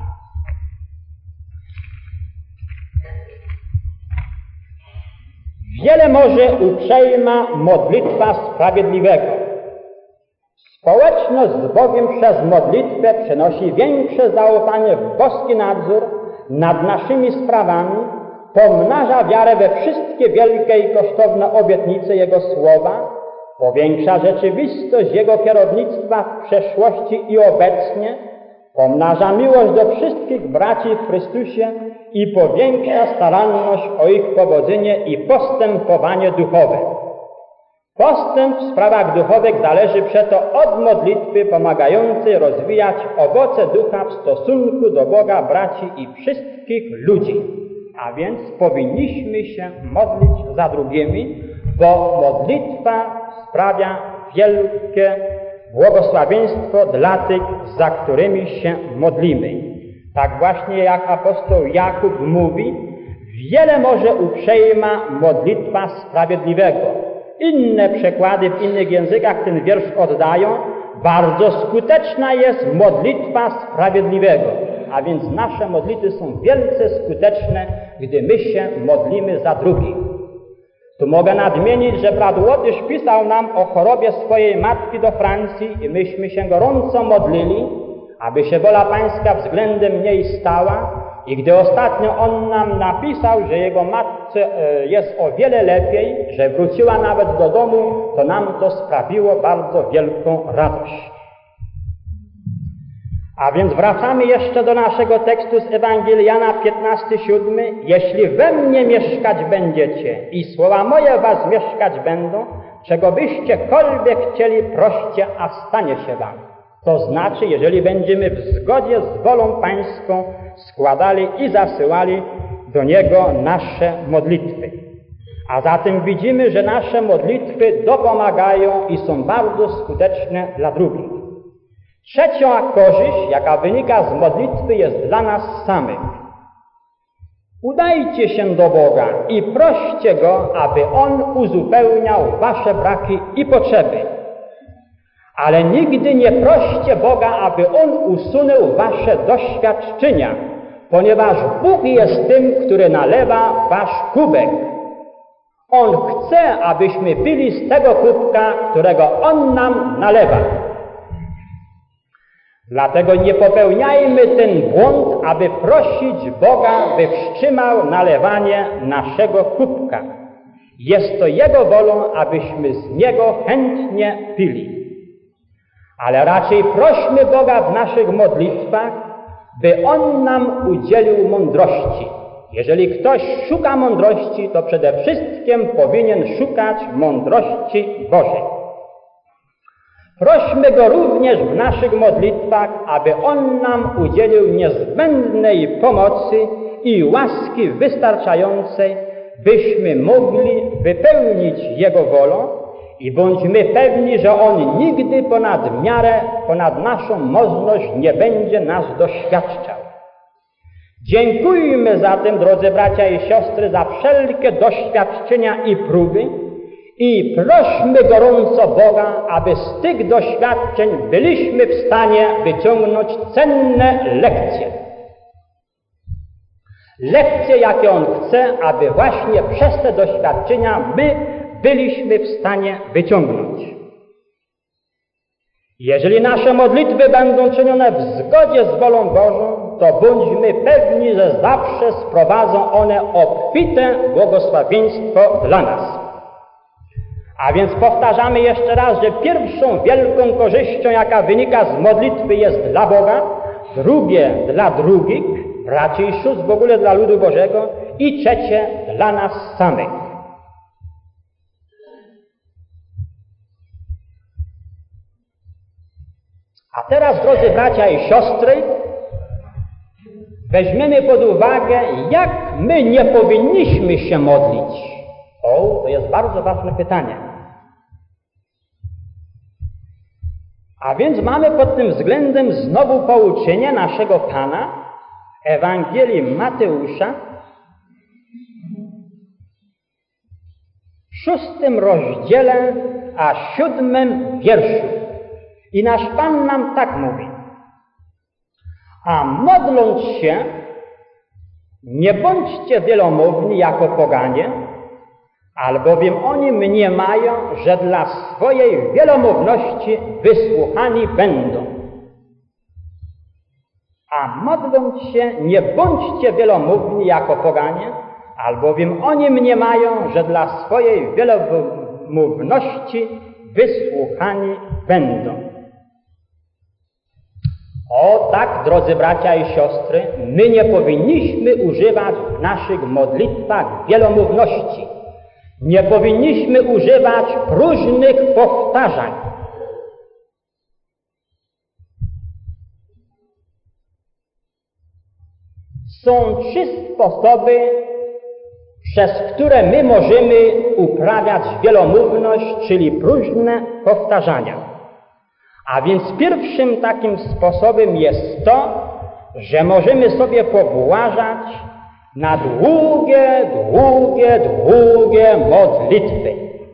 Wiele może uprzejma modlitwa sprawiedliwego. Społeczność z Bogiem przez modlitwę przynosi większe zaufanie w boski nadzór nad naszymi sprawami, pomnaża wiarę we wszystkie wielkie i kosztowne obietnice Jego Słowa, powiększa rzeczywistość Jego kierownictwa w przeszłości i obecnie, pomnaża miłość do wszystkich braci w Chrystusie i powiększa staranność o ich powodzenie i postępowanie duchowe. Postęp w sprawach duchowych zależy przeto od modlitwy pomagającej rozwijać owoce ducha w stosunku do Boga, braci i wszystkich ludzi. A więc powinniśmy się modlić za drugimi, bo modlitwa sprawia wielkie błogosławieństwo dla tych, za którymi się modlimy. Tak właśnie jak apostoł Jakub mówi, wiele może uprzejma modlitwa sprawiedliwego. Inne przekłady w innych językach ten wiersz oddają: bardzo skuteczna jest modlitwa sprawiedliwego. A więc nasze modlitwy są wielce skuteczne, gdy my się modlimy za drugich. Tu mogę nadmienić, że brat Łotysz pisał nam o chorobie swojej matki do Francji i myśmy się gorąco modlili, aby się wola Pańska względem niej stała. I gdy ostatnio on nam napisał, że jego matce jest o wiele lepiej, że wróciła nawet do domu, to nam to sprawiło bardzo wielką radość. A więc wracamy jeszcze do naszego tekstu z Ewangelii Jana piętnasty siódmy. Jeśli we mnie mieszkać będziecie i słowa moje was mieszkać będą, czego byściekolwiek chcieli, proście, a stanie się wam. To znaczy, jeżeli będziemy w zgodzie z wolą Pańską składali i zasyłali do Niego nasze modlitwy. A zatem widzimy, że nasze modlitwy dopomagają i są bardzo skuteczne dla drugich. Trzecia korzyść, jaka wynika z modlitwy, jest dla nas samych. Udajcie się do Boga i proście Go, aby On uzupełniał wasze braki i potrzeby. Ale nigdy nie proście Boga, aby On usunął wasze doświadczenia, ponieważ Bóg jest tym, który nalewa wasz kubek. On chce, abyśmy pili z tego kubka, którego On nam nalewa. Dlatego nie popełniajmy ten błąd, aby prosić Boga, by wstrzymał nalewanie naszego kubka. Jest to Jego wolą, abyśmy z niego chętnie pili. Ale raczej prośmy Boga w naszych modlitwach, by On nam udzielił mądrości. Jeżeli ktoś szuka mądrości, to przede wszystkim powinien szukać mądrości Bożej. Prośmy Go również w naszych modlitwach, aby On nam udzielił niezbędnej pomocy i łaski wystarczającej, byśmy mogli wypełnić Jego wolę i bądźmy pewni, że On nigdy ponad miarę, ponad naszą możność nie będzie nas doświadczał. Dziękujmy zatem, drodzy bracia i siostry, za wszelkie doświadczenia i próby i prośmy gorąco Boga, aby z tych doświadczeń byliśmy w stanie wyciągnąć cenne lekcje. Lekcje, jakie On chce, aby właśnie przez te doświadczenia my byliśmy w stanie wyciągnąć. Jeżeli nasze modlitwy będą czynione w zgodzie z wolą Bożą, to bądźmy pewni, że zawsze sprowadzą one obfite błogosławieństwo dla nas. A więc powtarzamy jeszcze raz, że pierwszą wielką korzyścią, jaka wynika z modlitwy, jest dla Boga, drugie dla drugich, braci i sióstr, w ogóle dla ludu Bożego i trzecie dla nas samych. A teraz, drodzy bracia i siostry, weźmiemy pod uwagę, jak my nie powinniśmy się modlić. O, to jest bardzo ważne pytanie. A więc mamy pod tym względem znowu pouczenie naszego Pana, Ewangelii Mateusza, w szóstym rozdziale, a siódmym wierszu. I nasz Pan nam tak mówi: a modląc się, nie bądźcie wielomówni jako poganie, albowiem oni mniemają, że dla swojej wielomówności wysłuchani będą. A modląc się, nie bądźcie wielomówni jako poganie, albowiem oni mniemają, że dla swojej wielomówności wysłuchani będą. O tak, drodzy bracia i siostry, my nie powinniśmy używać w naszych modlitwach wielomówności. Nie powinniśmy używać próżnych powtarzań. Są trzy sposoby, przez które my możemy uprawiać wielomówność, czyli próżne powtarzania. A więc pierwszym takim sposobem jest to, że możemy sobie pobłażać na długie, długie, długie modlitwy.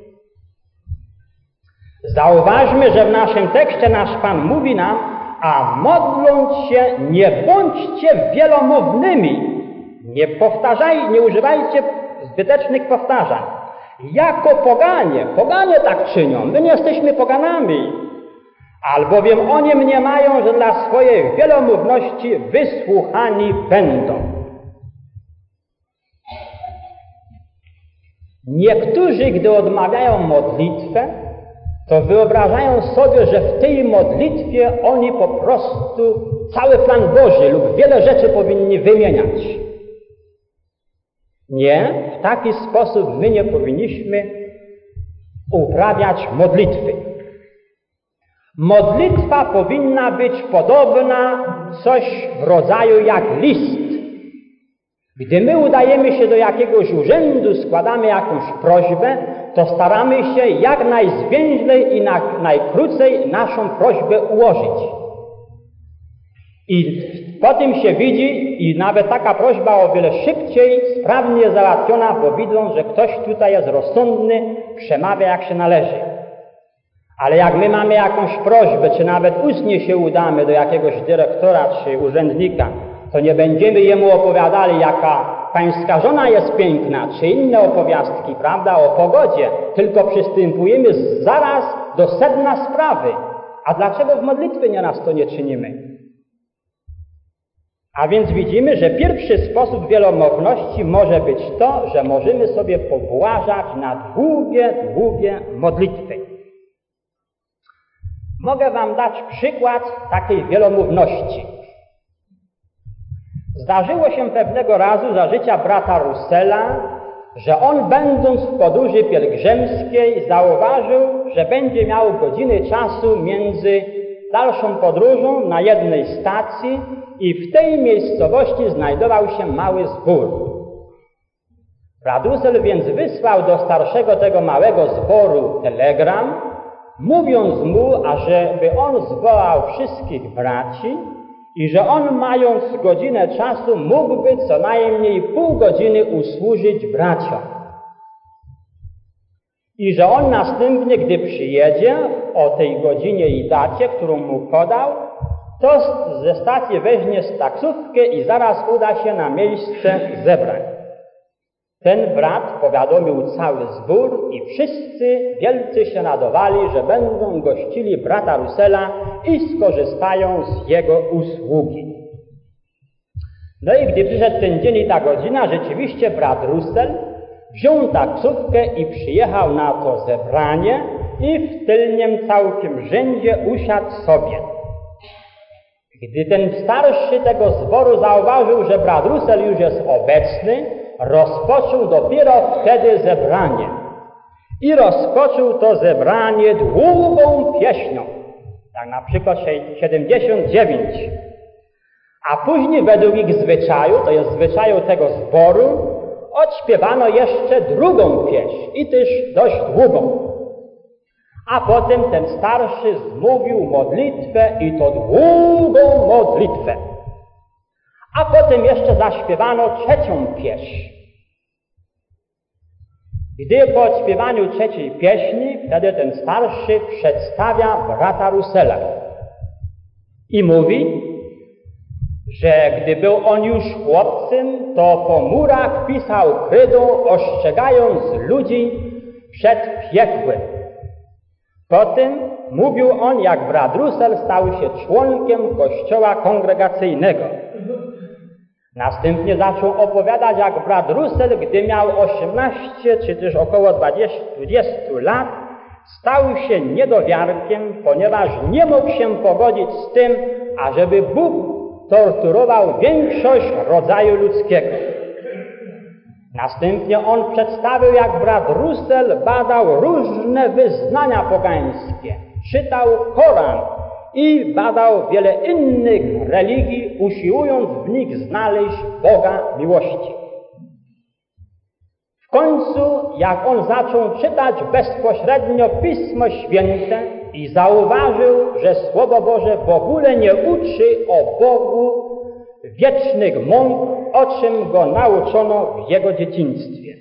Zauważmy, że w naszym tekście nasz Pan mówi nam: a modląc się, nie bądźcie wielomównymi. Nie powtarzaj, nie używajcie zbytecznych powtarzań. Jako poganie, poganie tak czynią, my nie jesteśmy poganami. Albowiem oni mniemają, że dla swojej wielomówności wysłuchani będą. Niektórzy, gdy odmawiają modlitwę, to wyobrażają sobie, że w tej modlitwie oni po prostu cały plan Boży lub wiele rzeczy powinni wymieniać. Nie, w taki sposób my nie powinniśmy uprawiać modlitwy. Modlitwa powinna być podobna, coś w rodzaju jak list. Gdy my udajemy się do jakiegoś urzędu, składamy jakąś prośbę, to staramy się jak najzwięźlej i na, najkrócej naszą prośbę ułożyć. I po tym się widzi, i nawet taka prośba o wiele szybciej, sprawnie załatwiona, bo widzą, że ktoś tutaj jest rozsądny, przemawia jak się należy. Ale jak my mamy jakąś prośbę, czy nawet ustnie się udamy do jakiegoś dyrektora czy urzędnika, to nie będziemy jemu opowiadali, jaka pańska żona jest piękna, czy inne opowiastki, prawda, o pogodzie, tylko przystępujemy zaraz do sedna sprawy. A dlaczego w modlitwie nieraz to nie czynimy? A więc widzimy, że pierwszy sposób wielomówności może być to, że możemy sobie pobłażać na długie, długie modlitwy. Mogę wam dać przykład takiej wielomówności. Zdarzyło się pewnego razu za życia brata Russella, że on, będąc w podróży pielgrzymskiej, zauważył, że będzie miał godziny czasu między dalszą podróżą na jednej stacji i w tej miejscowości znajdował się mały zbór. Brat Russell więc wysłał do starszego tego małego zboru telegram, mówiąc mu, ażeby on zwołał wszystkich braci i że on, mając godzinę czasu, mógłby co najmniej pół godziny usłużyć braciom. I że on następnie, gdy przyjedzie o tej godzinie i dacie, którą mu podał, to ze stacji weźmie taksówkę i zaraz uda się na miejsce zebrań. Ten brat powiadomił cały zbór i wszyscy wielcy się radowali, że będą gościli brata Russella i skorzystają z jego usługi. No i gdy przyszedł ten dzień i ta godzina, rzeczywiście brat Russell wziął taksówkę i przyjechał na to zebranie i w tylnym całkiem rzędzie usiadł sobie. Gdy ten starszy tego zboru zauważył, że brat Russell już jest obecny, rozpoczął dopiero wtedy zebranie. I rozpoczął to zebranie długą pieśnią, jak na przykład siedemdziesiąt dziewięć. A później według ich zwyczaju, to jest zwyczaju tego zboru, odśpiewano jeszcze drugą pieśń i też dość długą. A potem ten starszy zmówił modlitwę i to długą modlitwę. A potem jeszcze zaśpiewano trzecią pieśń. Gdy po odśpiewaniu trzeciej pieśni, wtedy ten starszy przedstawia brata Russella i mówi, że gdy był on już chłopcem, to po murach pisał krydą, ostrzegając ludzi przed piekłem. Potem mówił on, jak brat Russell stał się członkiem kościoła kongregacyjnego. Następnie zaczął opowiadać, jak brat Russell, gdy miał osiemnaście czy też około dwadzieścia lat, stał się niedowiarkiem, ponieważ nie mógł się pogodzić z tym, ażeby Bóg torturował większość rodzaju ludzkiego. Następnie on przedstawił, jak brat Russell badał różne wyznania pogańskie, czytał Koran i badał wiele innych religii, usiłując w nich znaleźć Boga miłości. W końcu, jak on zaczął czytać bezpośrednio Pismo Święte i zauważył, że Słowo Boże w ogóle nie uczy o Bogu wiecznych mąk, o czym go nauczono w jego dzieciństwie.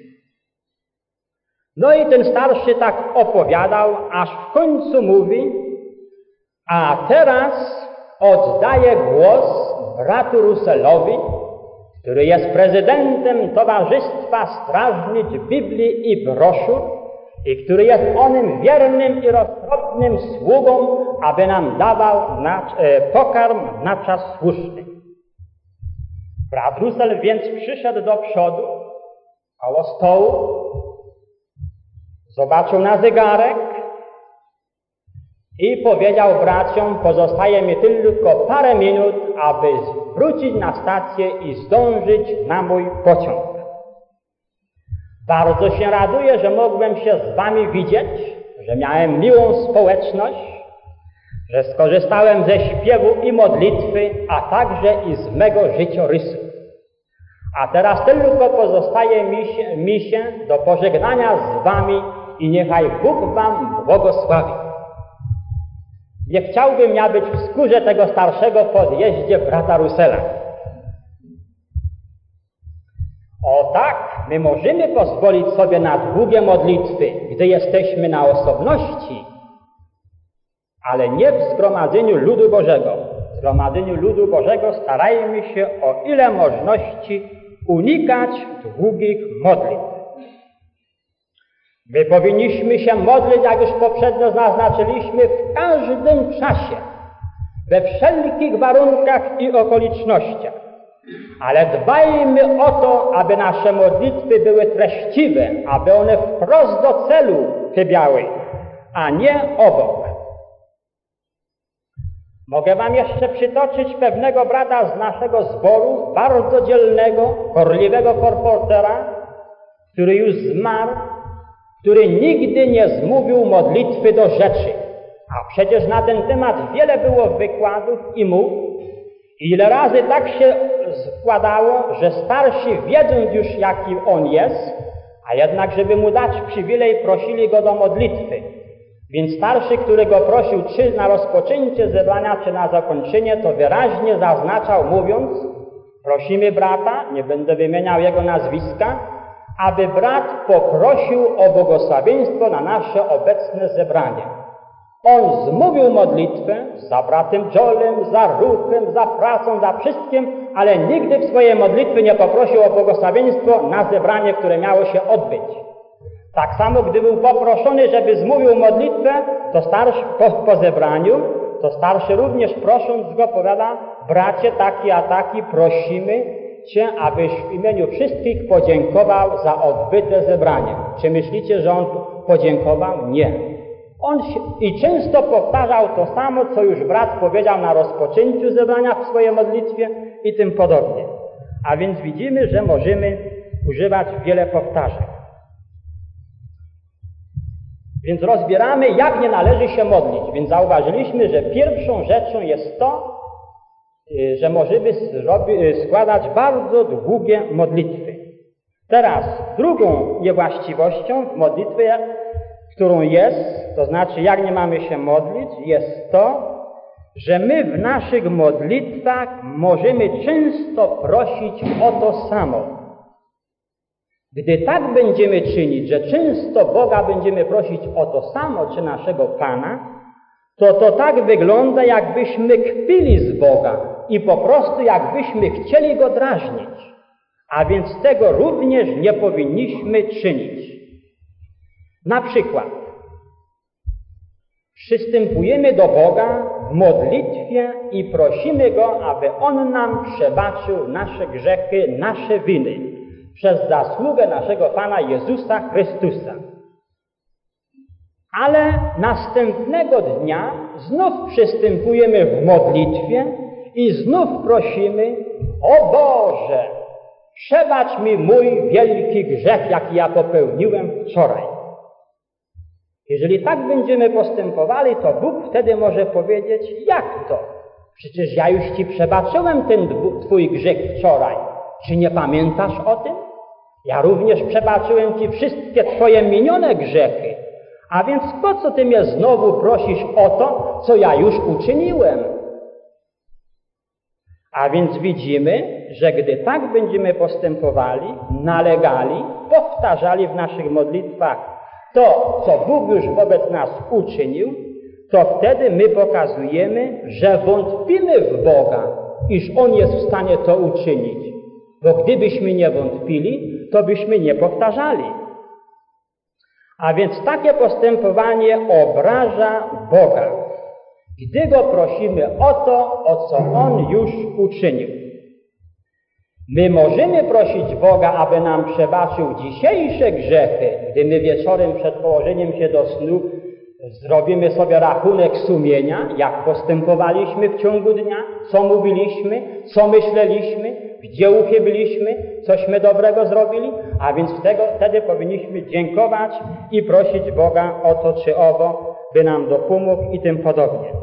No i ten starszy tak opowiadał, aż w końcu mówi: a teraz oddaję głos bratu Russellowi, który jest prezydentem Towarzystwa Strażnic Biblii i Broszur i który jest onym wiernym i roztropnym sługą, aby nam dawał na, e, pokarm na czas słuszny. Brat Russell więc przyszedł do przodu, koło stołu, zobaczył na zegarek i powiedział braciom: pozostaje mi tylko parę minut, aby wrócić na stację i zdążyć na mój pociąg. Bardzo się raduję, że mogłem się z wami widzieć, że miałem miłą społeczność, że skorzystałem ze śpiewu i modlitwy, a także i z mego życiorysu. A teraz tylko pozostaje mi się, mi się do pożegnania z wami i niechaj Bóg wam błogosławi. Nie chciałbym ja być w skórze tego starszego po odjeździe brata Russella. O tak, my możemy pozwolić sobie na długie modlitwy, gdy jesteśmy na osobności, ale nie w zgromadzeniu ludu Bożego. W zgromadzeniu ludu Bożego starajmy się o ile możności unikać długich modlitw. My powinniśmy się modlić, jak już poprzednio zaznaczyliśmy, w każdym czasie, we wszelkich warunkach i okolicznościach. Ale dbajmy o to, aby nasze modlitwy były treściwe, aby one wprost do celu chybiały, a nie obok. Mogę wam jeszcze przytoczyć pewnego brata z naszego zboru, bardzo dzielnego, gorliwego korportera, który już zmarł, który nigdy nie zmówił modlitwy do rzeczy. A przecież na ten temat wiele było wykładów i mów. Ile razy tak się składało, że starsi, wiedząc już jaki on jest, a jednak żeby mu dać przywilej, prosili go do modlitwy. Więc starszy, który go prosił czy na rozpoczęcie zebrania, czy na zakończenie, to wyraźnie zaznaczał, mówiąc: prosimy brata, nie będę wymieniał jego nazwiska, aby brat poprosił o błogosławieństwo na nasze obecne zebranie. On zmówił modlitwę za bratem Joelem, za ruchem, za pracą, za wszystkim, ale nigdy w swojej modlitwie nie poprosił o błogosławieństwo na zebranie, które miało się odbyć. Tak samo, gdy był poproszony, żeby zmówił modlitwę, to starszy, po, po zebraniu, to starszy również prosząc go powiada: bracie taki a taki, prosimy Cię, abyś w imieniu wszystkich podziękował za odbyte zebranie. Czy myślicie, że on podziękował? Nie. On się, i często powtarzał to samo, co już brat powiedział na rozpoczęciu zebrania w swojej modlitwie i tym podobnie. A więc widzimy, że możemy używać wiele powtarzeń. Więc rozbieramy, jak nie należy się modlić. Więc zauważyliśmy, że pierwszą rzeczą jest to, że możemy składać bardzo długie modlitwy. Teraz drugą niewłaściwością w modlitwie, którą jest, to znaczy jak nie mamy się modlić, jest to, że my w naszych modlitwach możemy często prosić o to samo. Gdy tak będziemy czynić, że często Boga będziemy prosić o to samo, czy naszego Pana, to to tak wygląda, jakbyśmy kpili z Boga i po prostu jakbyśmy chcieli Go drażnić. A więc tego również nie powinniśmy czynić. Na przykład przystępujemy do Boga w modlitwie i prosimy Go, aby On nam przebaczył nasze grzechy, nasze winy przez zasługę naszego Pana Jezusa Chrystusa. Ale następnego dnia znów przystępujemy w modlitwie i znów prosimy: o Boże, przebacz mi mój wielki grzech, jaki ja popełniłem wczoraj. Jeżeli tak będziemy postępowali, to Bóg wtedy może powiedzieć: jak to? Przecież ja już Ci przebaczyłem ten Twój grzech wczoraj. Czy nie pamiętasz o tym? Ja również przebaczyłem Ci wszystkie Twoje minione grzechy. A więc po co Ty mnie znowu prosisz o to, co ja już uczyniłem? A więc widzimy, że gdy tak będziemy postępowali, nalegali, powtarzali w naszych modlitwach to, co Bóg już wobec nas uczynił, to wtedy my pokazujemy, że wątpimy w Boga, iż On jest w stanie to uczynić. Bo gdybyśmy nie wątpili, to byśmy nie powtarzali. A więc takie postępowanie obraża Boga, gdy Go prosimy o to, o co On już uczynił. My możemy prosić Boga, aby nam przebaczył dzisiejsze grzechy, gdy my wieczorem przed położeniem się do snu zrobimy sobie rachunek sumienia, jak postępowaliśmy w ciągu dnia, co mówiliśmy, co myśleliśmy, gdzie uchybiliśmy, cośmy dobrego zrobili, a więc tego, wtedy powinniśmy dziękować i prosić Boga o to czy owo, by nam dopomógł i tym podobnie.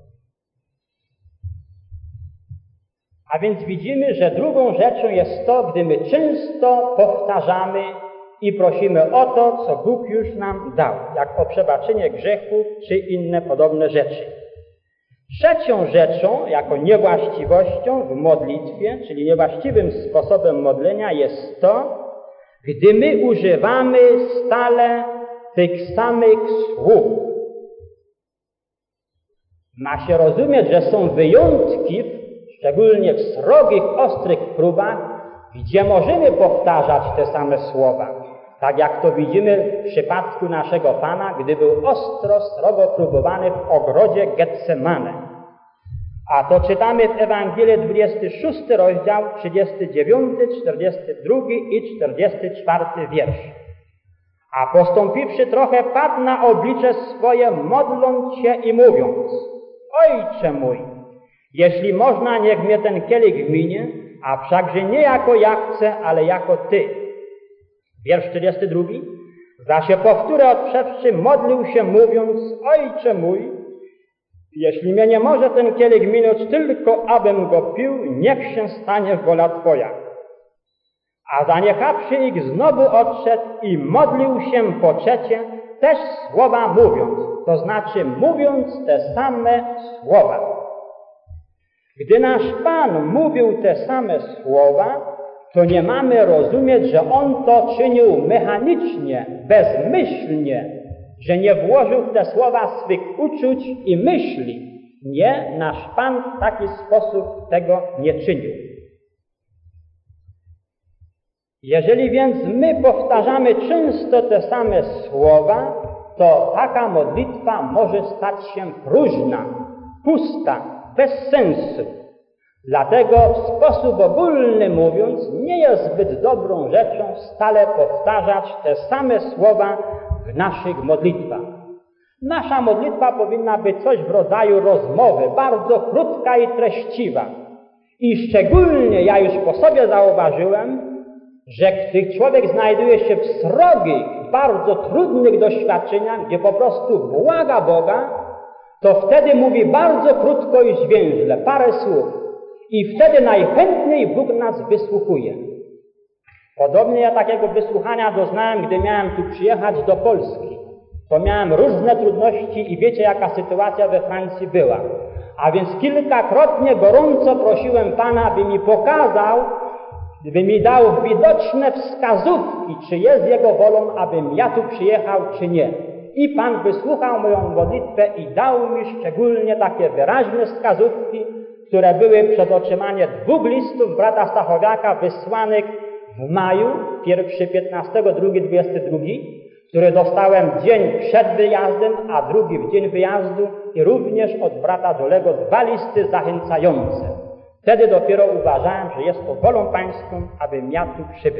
A więc widzimy, że drugą rzeczą jest to, gdy my często powtarzamy i prosimy o to, co Bóg już nam dał, jak o przebaczenie grzechu czy inne podobne rzeczy. Trzecią rzeczą, jako niewłaściwością w modlitwie, czyli niewłaściwym sposobem modlenia jest to, gdy my używamy stale tych samych słów. Ma się rozumieć, że są wyjątki, szczególnie w srogich, ostrych próbach, gdzie możemy powtarzać te same słowa. Tak jak to widzimy w przypadku naszego Pana, gdy był ostro, srogo próbowany w ogrodzie Getsemane. A to czytamy w Ewangelii dwudziesty szósty rozdział, trzydziesty dziewiąty, czterdziesty drugi i czterdziesty czwarty wiersz. A postąpiwszy trochę, padł na oblicze swoje, modląc się i mówiąc: Ojcze mój, jeśli można, niech mnie ten kielich minie, a wszakże nie jako ja chcę, ale jako Ty. Wiersz trzydziesty drugi. Zaś powtórę odszewszy, modlił się, mówiąc: Ojcze mój, jeśli mnie nie może ten kielich minąć, tylko abym go pił, niech się stanie wola Twoja. A zaniechawszy ich, znowu odszedł i modlił się po trzecie, też słowa mówiąc, to znaczy mówiąc te same słowa. Gdy nasz Pan mówił te same słowa, to nie mamy rozumieć, że On to czynił mechanicznie, bezmyślnie, że nie włożył w te słowa swych uczuć i myśli. Nie, nasz Pan w taki sposób tego nie czynił. Jeżeli więc my powtarzamy często te same słowa, to taka modlitwa może stać się próżna, pusta, bez sensu. Dlatego w sposób ogólny mówiąc, nie jest zbyt dobrą rzeczą stale powtarzać te same słowa w naszych modlitwach. Nasza modlitwa powinna być coś w rodzaju rozmowy, bardzo krótka i treściwa. I szczególnie ja już po sobie zauważyłem, że gdy człowiek znajduje się w srogich, bardzo trudnych doświadczeniach, gdzie po prostu błaga Boga, to wtedy mówi bardzo krótko i zwięźle, parę słów. I wtedy najchętniej Bóg nas wysłuchuje. Podobnie ja takiego wysłuchania doznałem, gdy miałem tu przyjechać do Polski. To miałem różne trudności i wiecie, jaka sytuacja we Francji była. A więc kilkakrotnie gorąco prosiłem Pana, by mi pokazał, by mi dał widoczne wskazówki, czy jest Jego wolą, abym ja tu przyjechał, czy nie. I Pan wysłuchał moją modlitwę i dał mi szczególnie takie wyraźne wskazówki, które były przed otrzymaniem dwóch listów brata Stachowiaka wysłanych w maju, pierwszy piętnastego, drugi dwudziesty drugi, który dostałem dzień przed wyjazdem, a drugi w dzień wyjazdu i również od brata Dolego dwa listy zachęcające. Wtedy dopiero uważałem, że jest to wolą Pańską, abym ja tu przybył.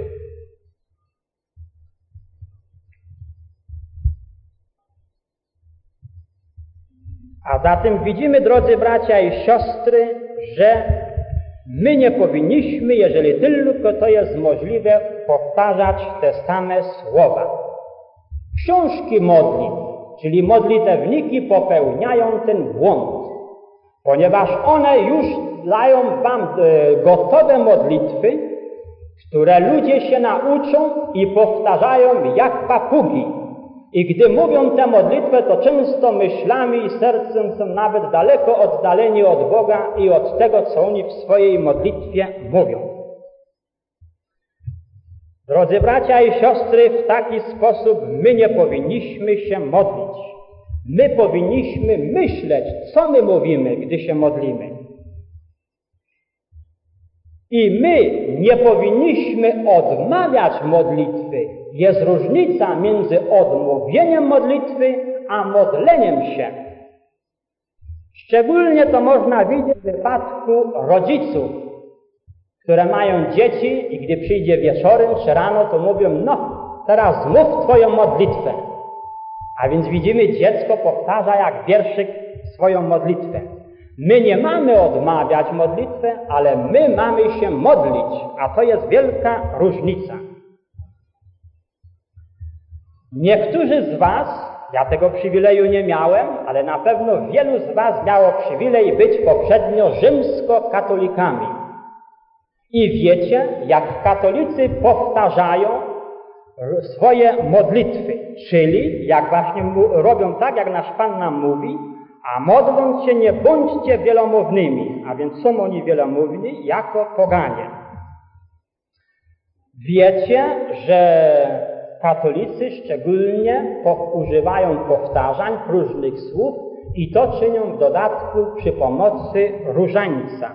A zatem widzimy, drodzy bracia i siostry, że my nie powinniśmy, jeżeli tylko to jest możliwe, powtarzać te same słowa. Książki modlitw, czyli modlitewniki, popełniają ten błąd, ponieważ one już dają wam gotowe modlitwy, które ludzie się nauczą i powtarzają jak papugi. I gdy mówią tę modlitwę, to często myślami i sercem są nawet daleko oddaleni od Boga i od tego, co oni w swojej modlitwie mówią. Drodzy bracia i siostry, w taki sposób my nie powinniśmy się modlić. My powinniśmy myśleć, co my mówimy, gdy się modlimy. I my nie powinniśmy odmawiać modlitwy. Jest różnica między odmówieniem modlitwy, a modleniem się. Szczególnie to można widzieć w wypadku rodziców, które mają dzieci i gdy przyjdzie wieczorem czy rano, to mówią: no, teraz mów Twoją modlitwę. A więc widzimy, dziecko powtarza jak wierszyk swoją modlitwę. My nie mamy odmawiać modlitwę, ale my mamy się modlić, a to jest wielka różnica. Niektórzy z Was, ja tego przywileju nie miałem, ale na pewno wielu z Was miało przywilej być poprzednio rzymskokatolikami. I wiecie, jak katolicy powtarzają swoje modlitwy, czyli jak właśnie robią tak, jak nasz Pan nam mówi, a modląc się nie bądźcie wielomównymi, a więc są oni wielomówni jako poganie. Wiecie, że katolicy szczególnie używają powtarzań różnych słów i to czynią w dodatku przy pomocy różańca.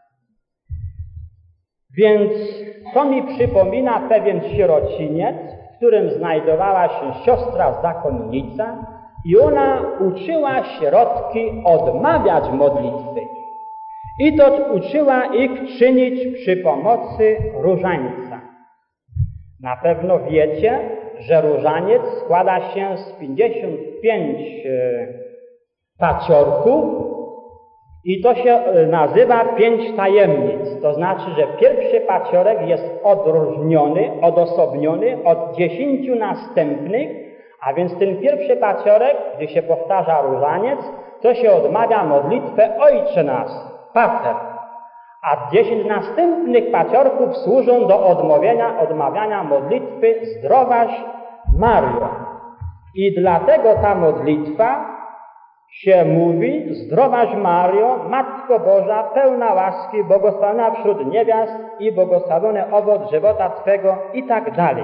Więc to mi przypomina pewien sierociniec, w którym znajdowała się siostra zakonnica i ona uczyła sierotki odmawiać modlitwy. I to uczyła ich czynić przy pomocy różańca. Na pewno wiecie, że różaniec składa się z pięćdziesięciu pięciu paciorków I to się nazywa pięć tajemnic. To znaczy, że pierwszy paciorek jest odróżniony, odosobniony od dziesięciu następnych, a więc ten pierwszy paciorek, gdy się powtarza różaniec, to się odmawia modlitwę Ojcze Nasz, Pater. A dziesięć następnych paciorków służą do odmawiania, odmawiania modlitwy Zdrowaś Mario. I dlatego ta modlitwa się mówi: Zdrowaś Mario, Matko Boża, pełna łaski, błogosławiona wśród niewiast i błogosławiony owoc żywota Twego i tak dalej.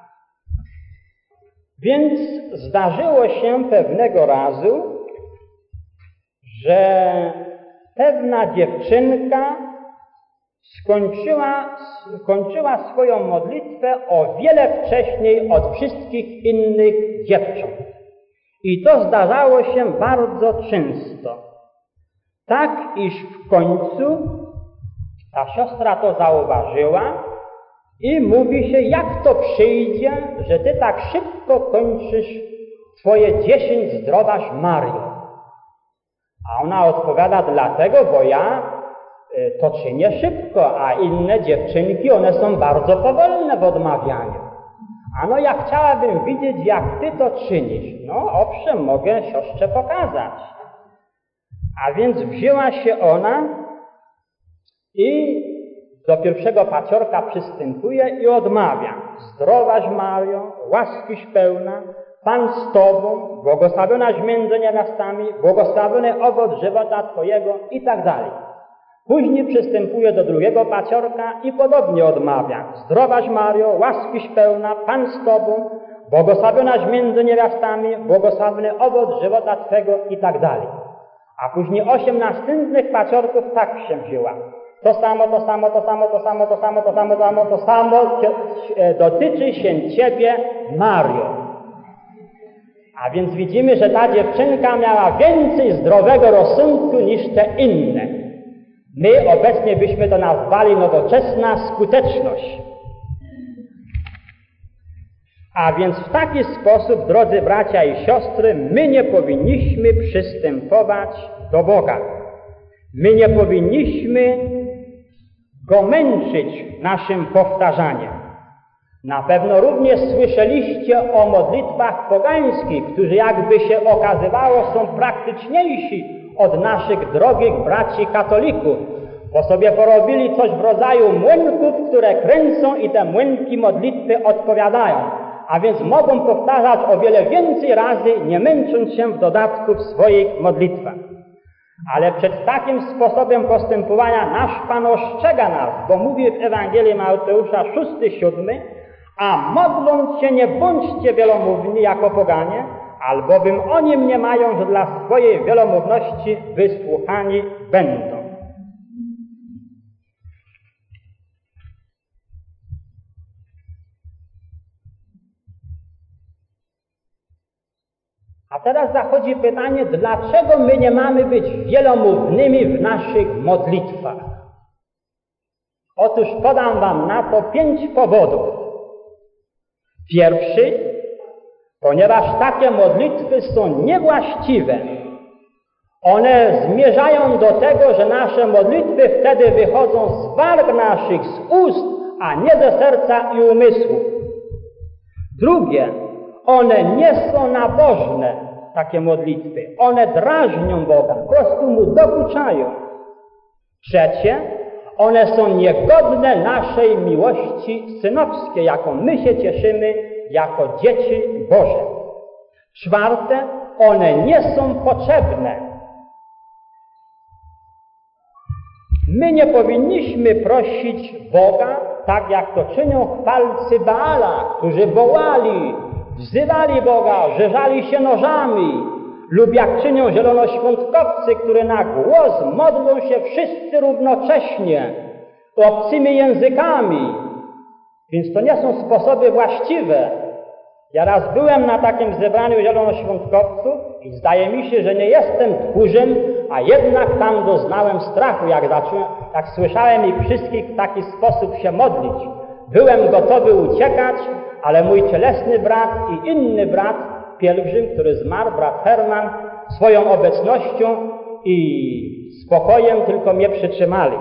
Więc zdarzyło się pewnego razu, że pewna dziewczynka skończyła, skończyła swoją modlitwę o wiele wcześniej od wszystkich innych dziewcząt. I to zdarzało się bardzo często. Tak, iż w końcu ta siostra to zauważyła i mówi się: jak to przyjdzie, że ty tak szybko kończysz twoje dziesięć Zdrowaś Mario? A ona odpowiada: dlatego, bo ja y, to czynię szybko, a inne dziewczynki, one są bardzo powolne w odmawianiu. A no ja chciałabym widzieć, jak ty to czynisz. No owszem, mogę siostrze pokazać. A więc wzięła się ona i do pierwszego paciorka przystępuje i odmawia: Zdrowaś Mario, łaskiś pełna, Pan z Tobą, błogosławionaś między niewiastami, błogosławiony owoc żywota Twojego i tak dalej. Później przystępuje do drugiego paciorka i podobnie odmawia: Zdrowaś Mario, łaskiś pełna, Pan z Tobą, błogosławionaś między niewiastami, błogosławiony owoc żywota Twego i tak dalej. A później osiem następnych paciorków tak się wzięła. To samo, to samo, to samo, to samo, to samo, to samo, to samo, to samo dotyczy się Ciebie, Mario. A więc widzimy, że ta dziewczynka miała więcej zdrowego rozsądku niż te inne. My obecnie byśmy to nazwali nowoczesna skuteczność. A więc w taki sposób, drodzy bracia i siostry, my nie powinniśmy przystępować do Boga. My nie powinniśmy Go męczyć naszym powtarzaniem. Na pewno również słyszeliście o modlitwach pogańskich, którzy jakby się okazywało są praktyczniejsi od naszych drogich braci katolików, bo sobie porobili coś w rodzaju młynków, które kręcą i te młynki modlitwy odpowiadają, a więc mogą powtarzać o wiele więcej razy, nie męcząc się w dodatku w swoich modlitwach. Ale przed takim sposobem postępowania nasz Pan ostrzega nas, bo mówi w Ewangelii Mateusza szósty, siódmy: a modląc się, nie bądźcie wielomówni jako poganie, albowiem oni mniemają, że dla swojej wielomówności wysłuchani będą. A teraz zachodzi pytanie, dlaczego my nie mamy być wielomównymi w naszych modlitwach? Otóż podam wam na to pięć powodów. Pierwszy, ponieważ takie modlitwy są niewłaściwe. One zmierzają do tego, że nasze modlitwy wtedy wychodzą z warg naszych, z ust, a nie ze serca i umysłu. Drugie, one nie są nabożne, takie modlitwy. One drażnią Boga, po prostu Mu dokuczają. Trzecie, one są niegodne naszej miłości synowskiej, jaką my się cieszymy jako dzieci Boże. Czwarte, one nie są potrzebne. My nie powinniśmy prosić Boga, tak jak to czynią chwalcy Baala, którzy wołali, wzywali Boga, żerzali się nożami, lub jak czynią zielonoświątkowcy, którzy na głos modlą się wszyscy równocześnie, obcymi językami. Więc to nie są sposoby właściwe. Ja raz byłem na takim zebraniu zielonoświątkowców i zdaje mi się, że nie jestem tchórzem, a jednak tam doznałem strachu, jak, zacząłem, jak słyszałem ich wszystkich w taki sposób się modlić. Byłem gotowy uciekać, ale mój cielesny brat i inny brat, pielgrzym, który zmarł, brat Herman, swoją obecnością i spokojem tylko mnie przytrzymali.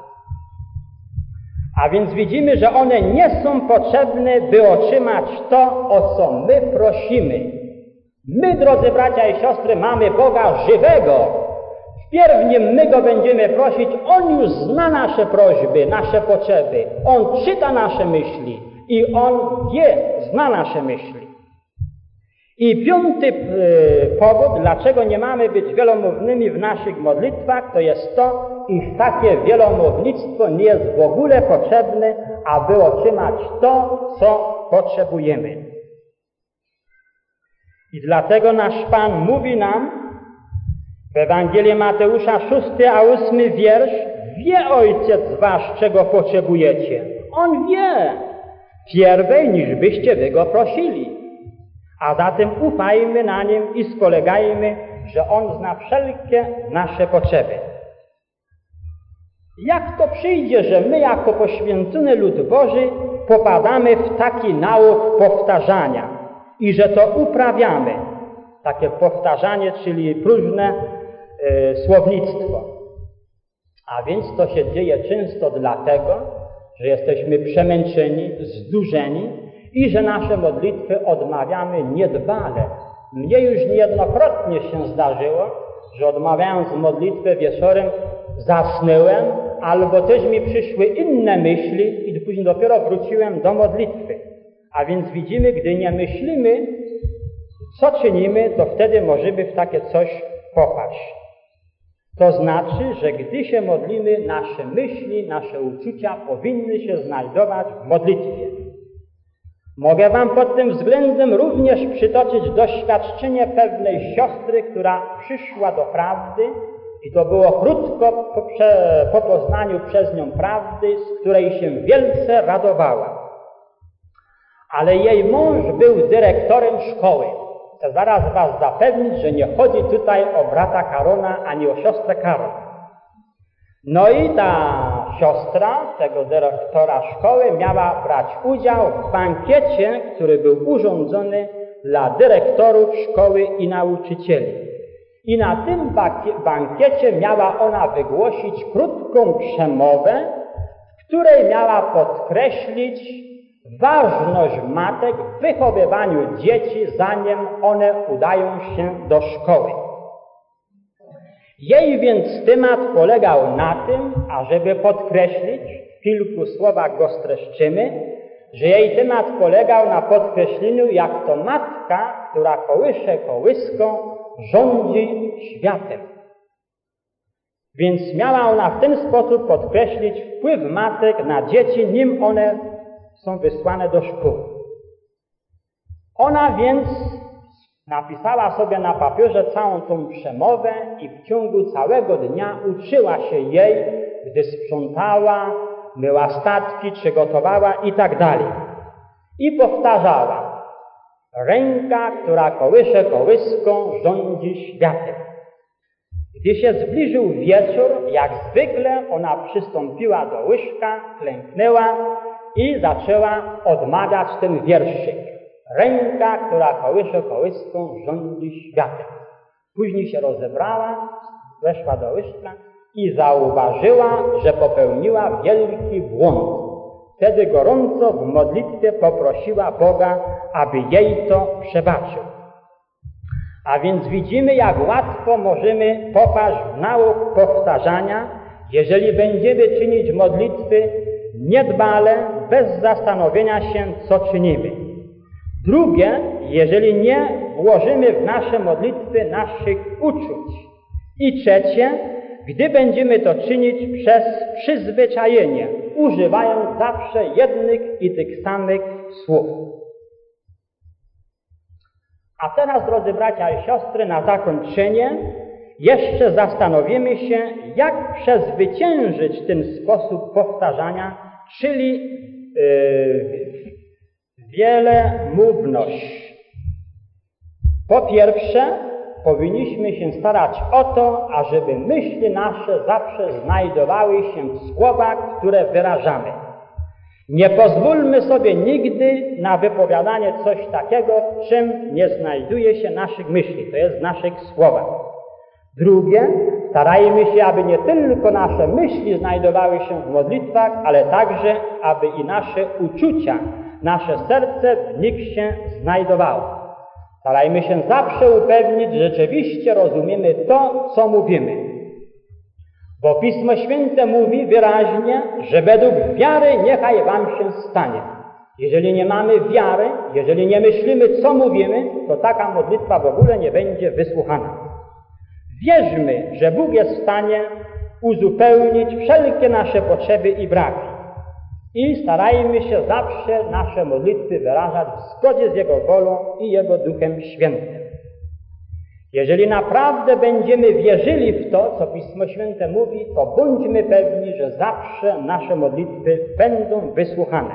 A więc widzimy, że one nie są potrzebne, by otrzymać to, o co my prosimy. My, drodzy bracia i siostry, mamy Boga żywego. Wpierw nim my Go będziemy prosić, On już zna nasze prośby, nasze potrzeby. On czyta nasze myśli i On wie, zna nasze myśli. I piąty y, powód, dlaczego nie mamy być wielomównymi w naszych modlitwach, to jest to, iż takie wielomównictwo nie jest w ogóle potrzebne, aby otrzymać to, co potrzebujemy. I dlatego nasz Pan mówi nam w Ewangelii Mateusza, szósty a ósmy wiersz: wie Ojciec wasz, czego potrzebujecie. On wie, pierwej niż byście wy Go prosili. A zatem ufajmy na Nim i spolegajmy, że On zna wszelkie nasze potrzeby. Jak to przyjdzie, że my jako poświęcony lud Boży popadamy w taki nauk powtarzania i że to uprawiamy? Takie powtarzanie, czyli próżne e, słownictwo. A więc to się dzieje często dlatego, że jesteśmy przemęczeni, zdurzeni i że nasze modlitwy odmawiamy niedbale. Mnie już niejednokrotnie się zdarzyło, że odmawiając modlitwę wieczorem zasnąłem, albo też mi przyszły inne myśli i później dopiero wróciłem do modlitwy. A więc widzimy, gdy nie myślimy, co czynimy, to wtedy możemy w takie coś popaść. To znaczy, że gdy się modlimy, nasze myśli, nasze uczucia powinny się znajdować w modlitwie. Mogę wam pod tym względem również przytoczyć doświadczenie pewnej siostry, która przyszła do prawdy i to było krótko po, prze, po poznaniu przez nią prawdy, z której się wielce radowała. Ale jej mąż był dyrektorem szkoły. Chcę zaraz was zapewnić, że nie chodzi tutaj o brata Karona ani o siostrę Karol. No i ta siostra tego dyrektora szkoły miała brać udział w bankiecie, który był urządzony dla dyrektorów szkoły i nauczycieli. I na tym bankiecie miała ona wygłosić krótką przemowę, w której miała podkreślić ważność matek w wychowywaniu dzieci, zanim one udają się do szkoły. Jej więc temat polegał na tym, ażeby podkreślić, w kilku słowach go streszczymy, że jej temat polegał na podkreśleniu, jak to matka, która kołysze kołyską, rządzi światem. Więc miała ona w ten sposób podkreślić wpływ matek na dzieci, nim one są wysłane do szkół. Ona więc napisała sobie na papierze całą tą przemowę i w ciągu całego dnia uczyła się jej, gdy sprzątała, myła statki, czy gotowała i tak dalej. I powtarzała: ręka, która kołysze kołyską, rządzi światem. Gdy się zbliżył wieczór, jak zwykle ona przystąpiła do łyżka, klęknęła i zaczęła odmawiać ten wierszyk. Ręka, która kołysze kołyską, rządzi światem. Później się rozebrała, weszła do łyżka i zauważyła, że popełniła wielki błąd. Wtedy gorąco w modlitwie poprosiła Boga, aby jej to przebaczył. A więc widzimy, jak łatwo możemy popaść w nauk powtarzania, jeżeli będziemy czynić modlitwy niedbale, bez zastanowienia się, co czynimy. Drugie, jeżeli nie włożymy w nasze modlitwy naszych uczuć. I trzecie, gdy będziemy to czynić przez przyzwyczajenie, używając zawsze jednych i tych samych słów. A teraz, drodzy bracia i siostry, na zakończenie jeszcze zastanowimy się, jak przezwyciężyć ten sposób powtarzania, czyli yy, wielemówność. Po pierwsze, powinniśmy się starać o to, ażeby myśli nasze zawsze znajdowały się w słowach, które wyrażamy. Nie pozwólmy sobie nigdy na wypowiadanie coś takiego, w czym nie znajduje się naszych myśli, to jest w naszych słowach. Drugie, starajmy się, aby nie tylko nasze myśli znajdowały się w modlitwach, ale także, aby i nasze uczucia, nasze serce w nich się znajdowało. Starajmy się zawsze upewnić, że rzeczywiście rozumiemy to, co mówimy. Bo Pismo Święte mówi wyraźnie, że według wiary niechaj wam się stanie. Jeżeli nie mamy wiary, jeżeli nie myślimy, co mówimy, to taka modlitwa w ogóle nie będzie wysłuchana. Wierzmy, że Bóg jest w stanie uzupełnić wszelkie nasze potrzeby i braki. I starajmy się zawsze nasze modlitwy wyrażać w zgodzie z Jego wolą i Jego Duchem Świętym. Jeżeli naprawdę będziemy wierzyli w to, co Pismo Święte mówi, to bądźmy pewni, że zawsze nasze modlitwy będą wysłuchane.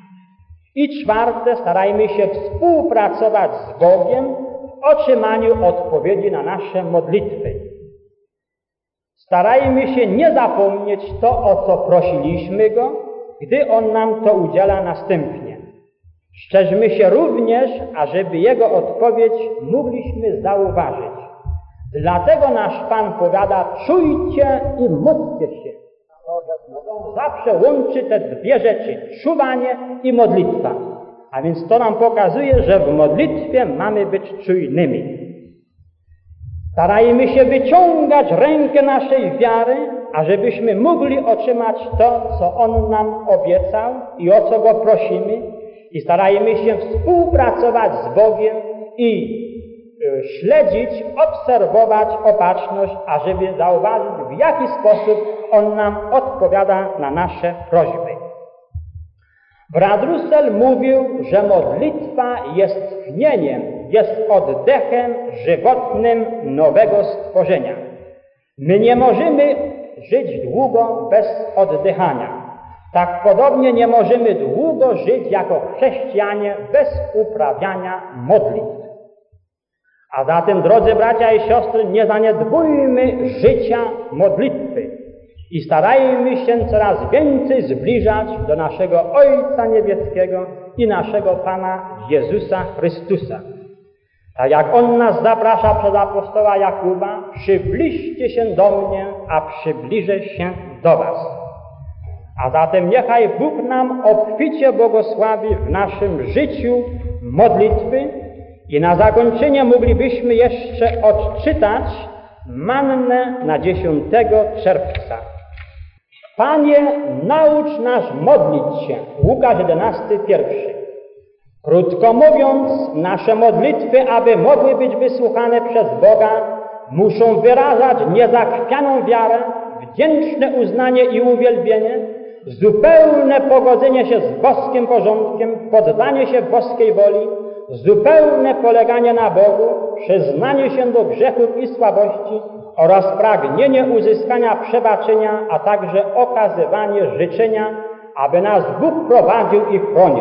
I czwarte, starajmy się współpracować z Bogiem w otrzymaniu odpowiedzi na nasze modlitwy. Starajmy się nie zapomnieć to, o co prosiliśmy Go, gdy On nam to udziela następnie. Strzeżmy się również, ażeby Jego odpowiedź mogliśmy zauważyć. Dlatego nasz Pan powiada, czujcie i módlcie się. Zawsze łączy te dwie rzeczy, czuwanie i modlitwa. A więc to nam pokazuje, że w modlitwie mamy być czujnymi. Starajmy się wyciągać rękę naszej wiary, ażebyśmy mogli otrzymać to, co On nam obiecał i o co Go prosimy. I starajmy się współpracować z Bogiem i śledzić, obserwować opatrzność, ażeby zauważyć, w jaki sposób On nam odpowiada na nasze prośby. Brat Russell mówił, że modlitwa jest tchnieniem, jest oddechem żywotnym nowego stworzenia. My nie możemy żyć długo bez oddychania. Tak podobnie nie możemy długo żyć jako chrześcijanie bez uprawiania modlitw. A zatem, drodzy bracia i siostry, nie zaniedbujmy życia modlitwy i starajmy się coraz więcej zbliżać do naszego Ojca Niebieskiego i naszego Pana Jezusa Chrystusa. Tak jak On nas zaprasza przez apostoła Jakuba, przybliżcie się do mnie, a przybliżę się do was. A zatem niechaj Bóg nam obficie błogosławi w naszym życiu modlitwy i na zakończenie moglibyśmy jeszcze odczytać mannę na dziesiątego czerwca. Panie, naucz nas modlić się. Łukasz jedenasty, pierwszy. Krótko mówiąc, nasze modlitwy, aby mogły być wysłuchane przez Boga, muszą wyrażać niezachwianą wiarę, wdzięczne uznanie i uwielbienie, zupełne pogodzenie się z boskim porządkiem, poddanie się boskiej woli, zupełne poleganie na Bogu, przyznanie się do grzechów i słabości oraz pragnienie uzyskania przebaczenia, a także okazywanie życzenia, aby nas Bóg prowadził i chronił.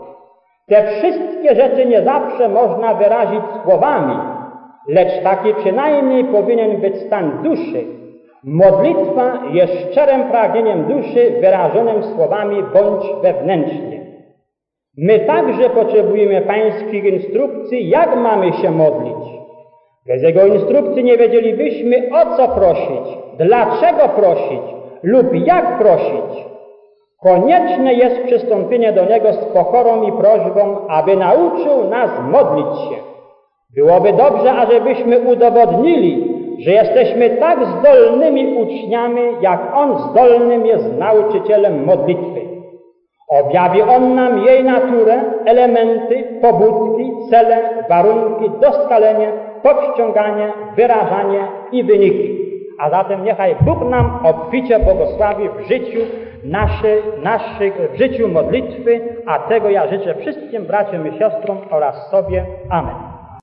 Te wszystkie rzeczy nie zawsze można wyrazić słowami, lecz taki przynajmniej powinien być stan duszy. Modlitwa jest szczerym pragnieniem duszy wyrażonym słowami bądź wewnętrznie. My także potrzebujemy Pańskich instrukcji, jak mamy się modlić. Bez Jego instrukcji nie wiedzielibyśmy, o co prosić, dlaczego prosić lub jak prosić. Konieczne jest przystąpienie do Niego z pokorą i prośbą, aby nauczył nas modlić się. Byłoby dobrze, ażebyśmy udowodnili, że jesteśmy tak zdolnymi uczniami, jak On zdolnym jest nauczycielem modlitwy. Objawi On nam jej naturę, elementy, pobudki, cele, warunki, doskonalenie, podciąganie, wyrażanie i wyniki. A zatem niechaj Bóg nam obficie błogosławi w życiu naszy, naszych, w życiu modlitwy, a tego ja życzę wszystkim braciom i siostrom oraz sobie. Amen.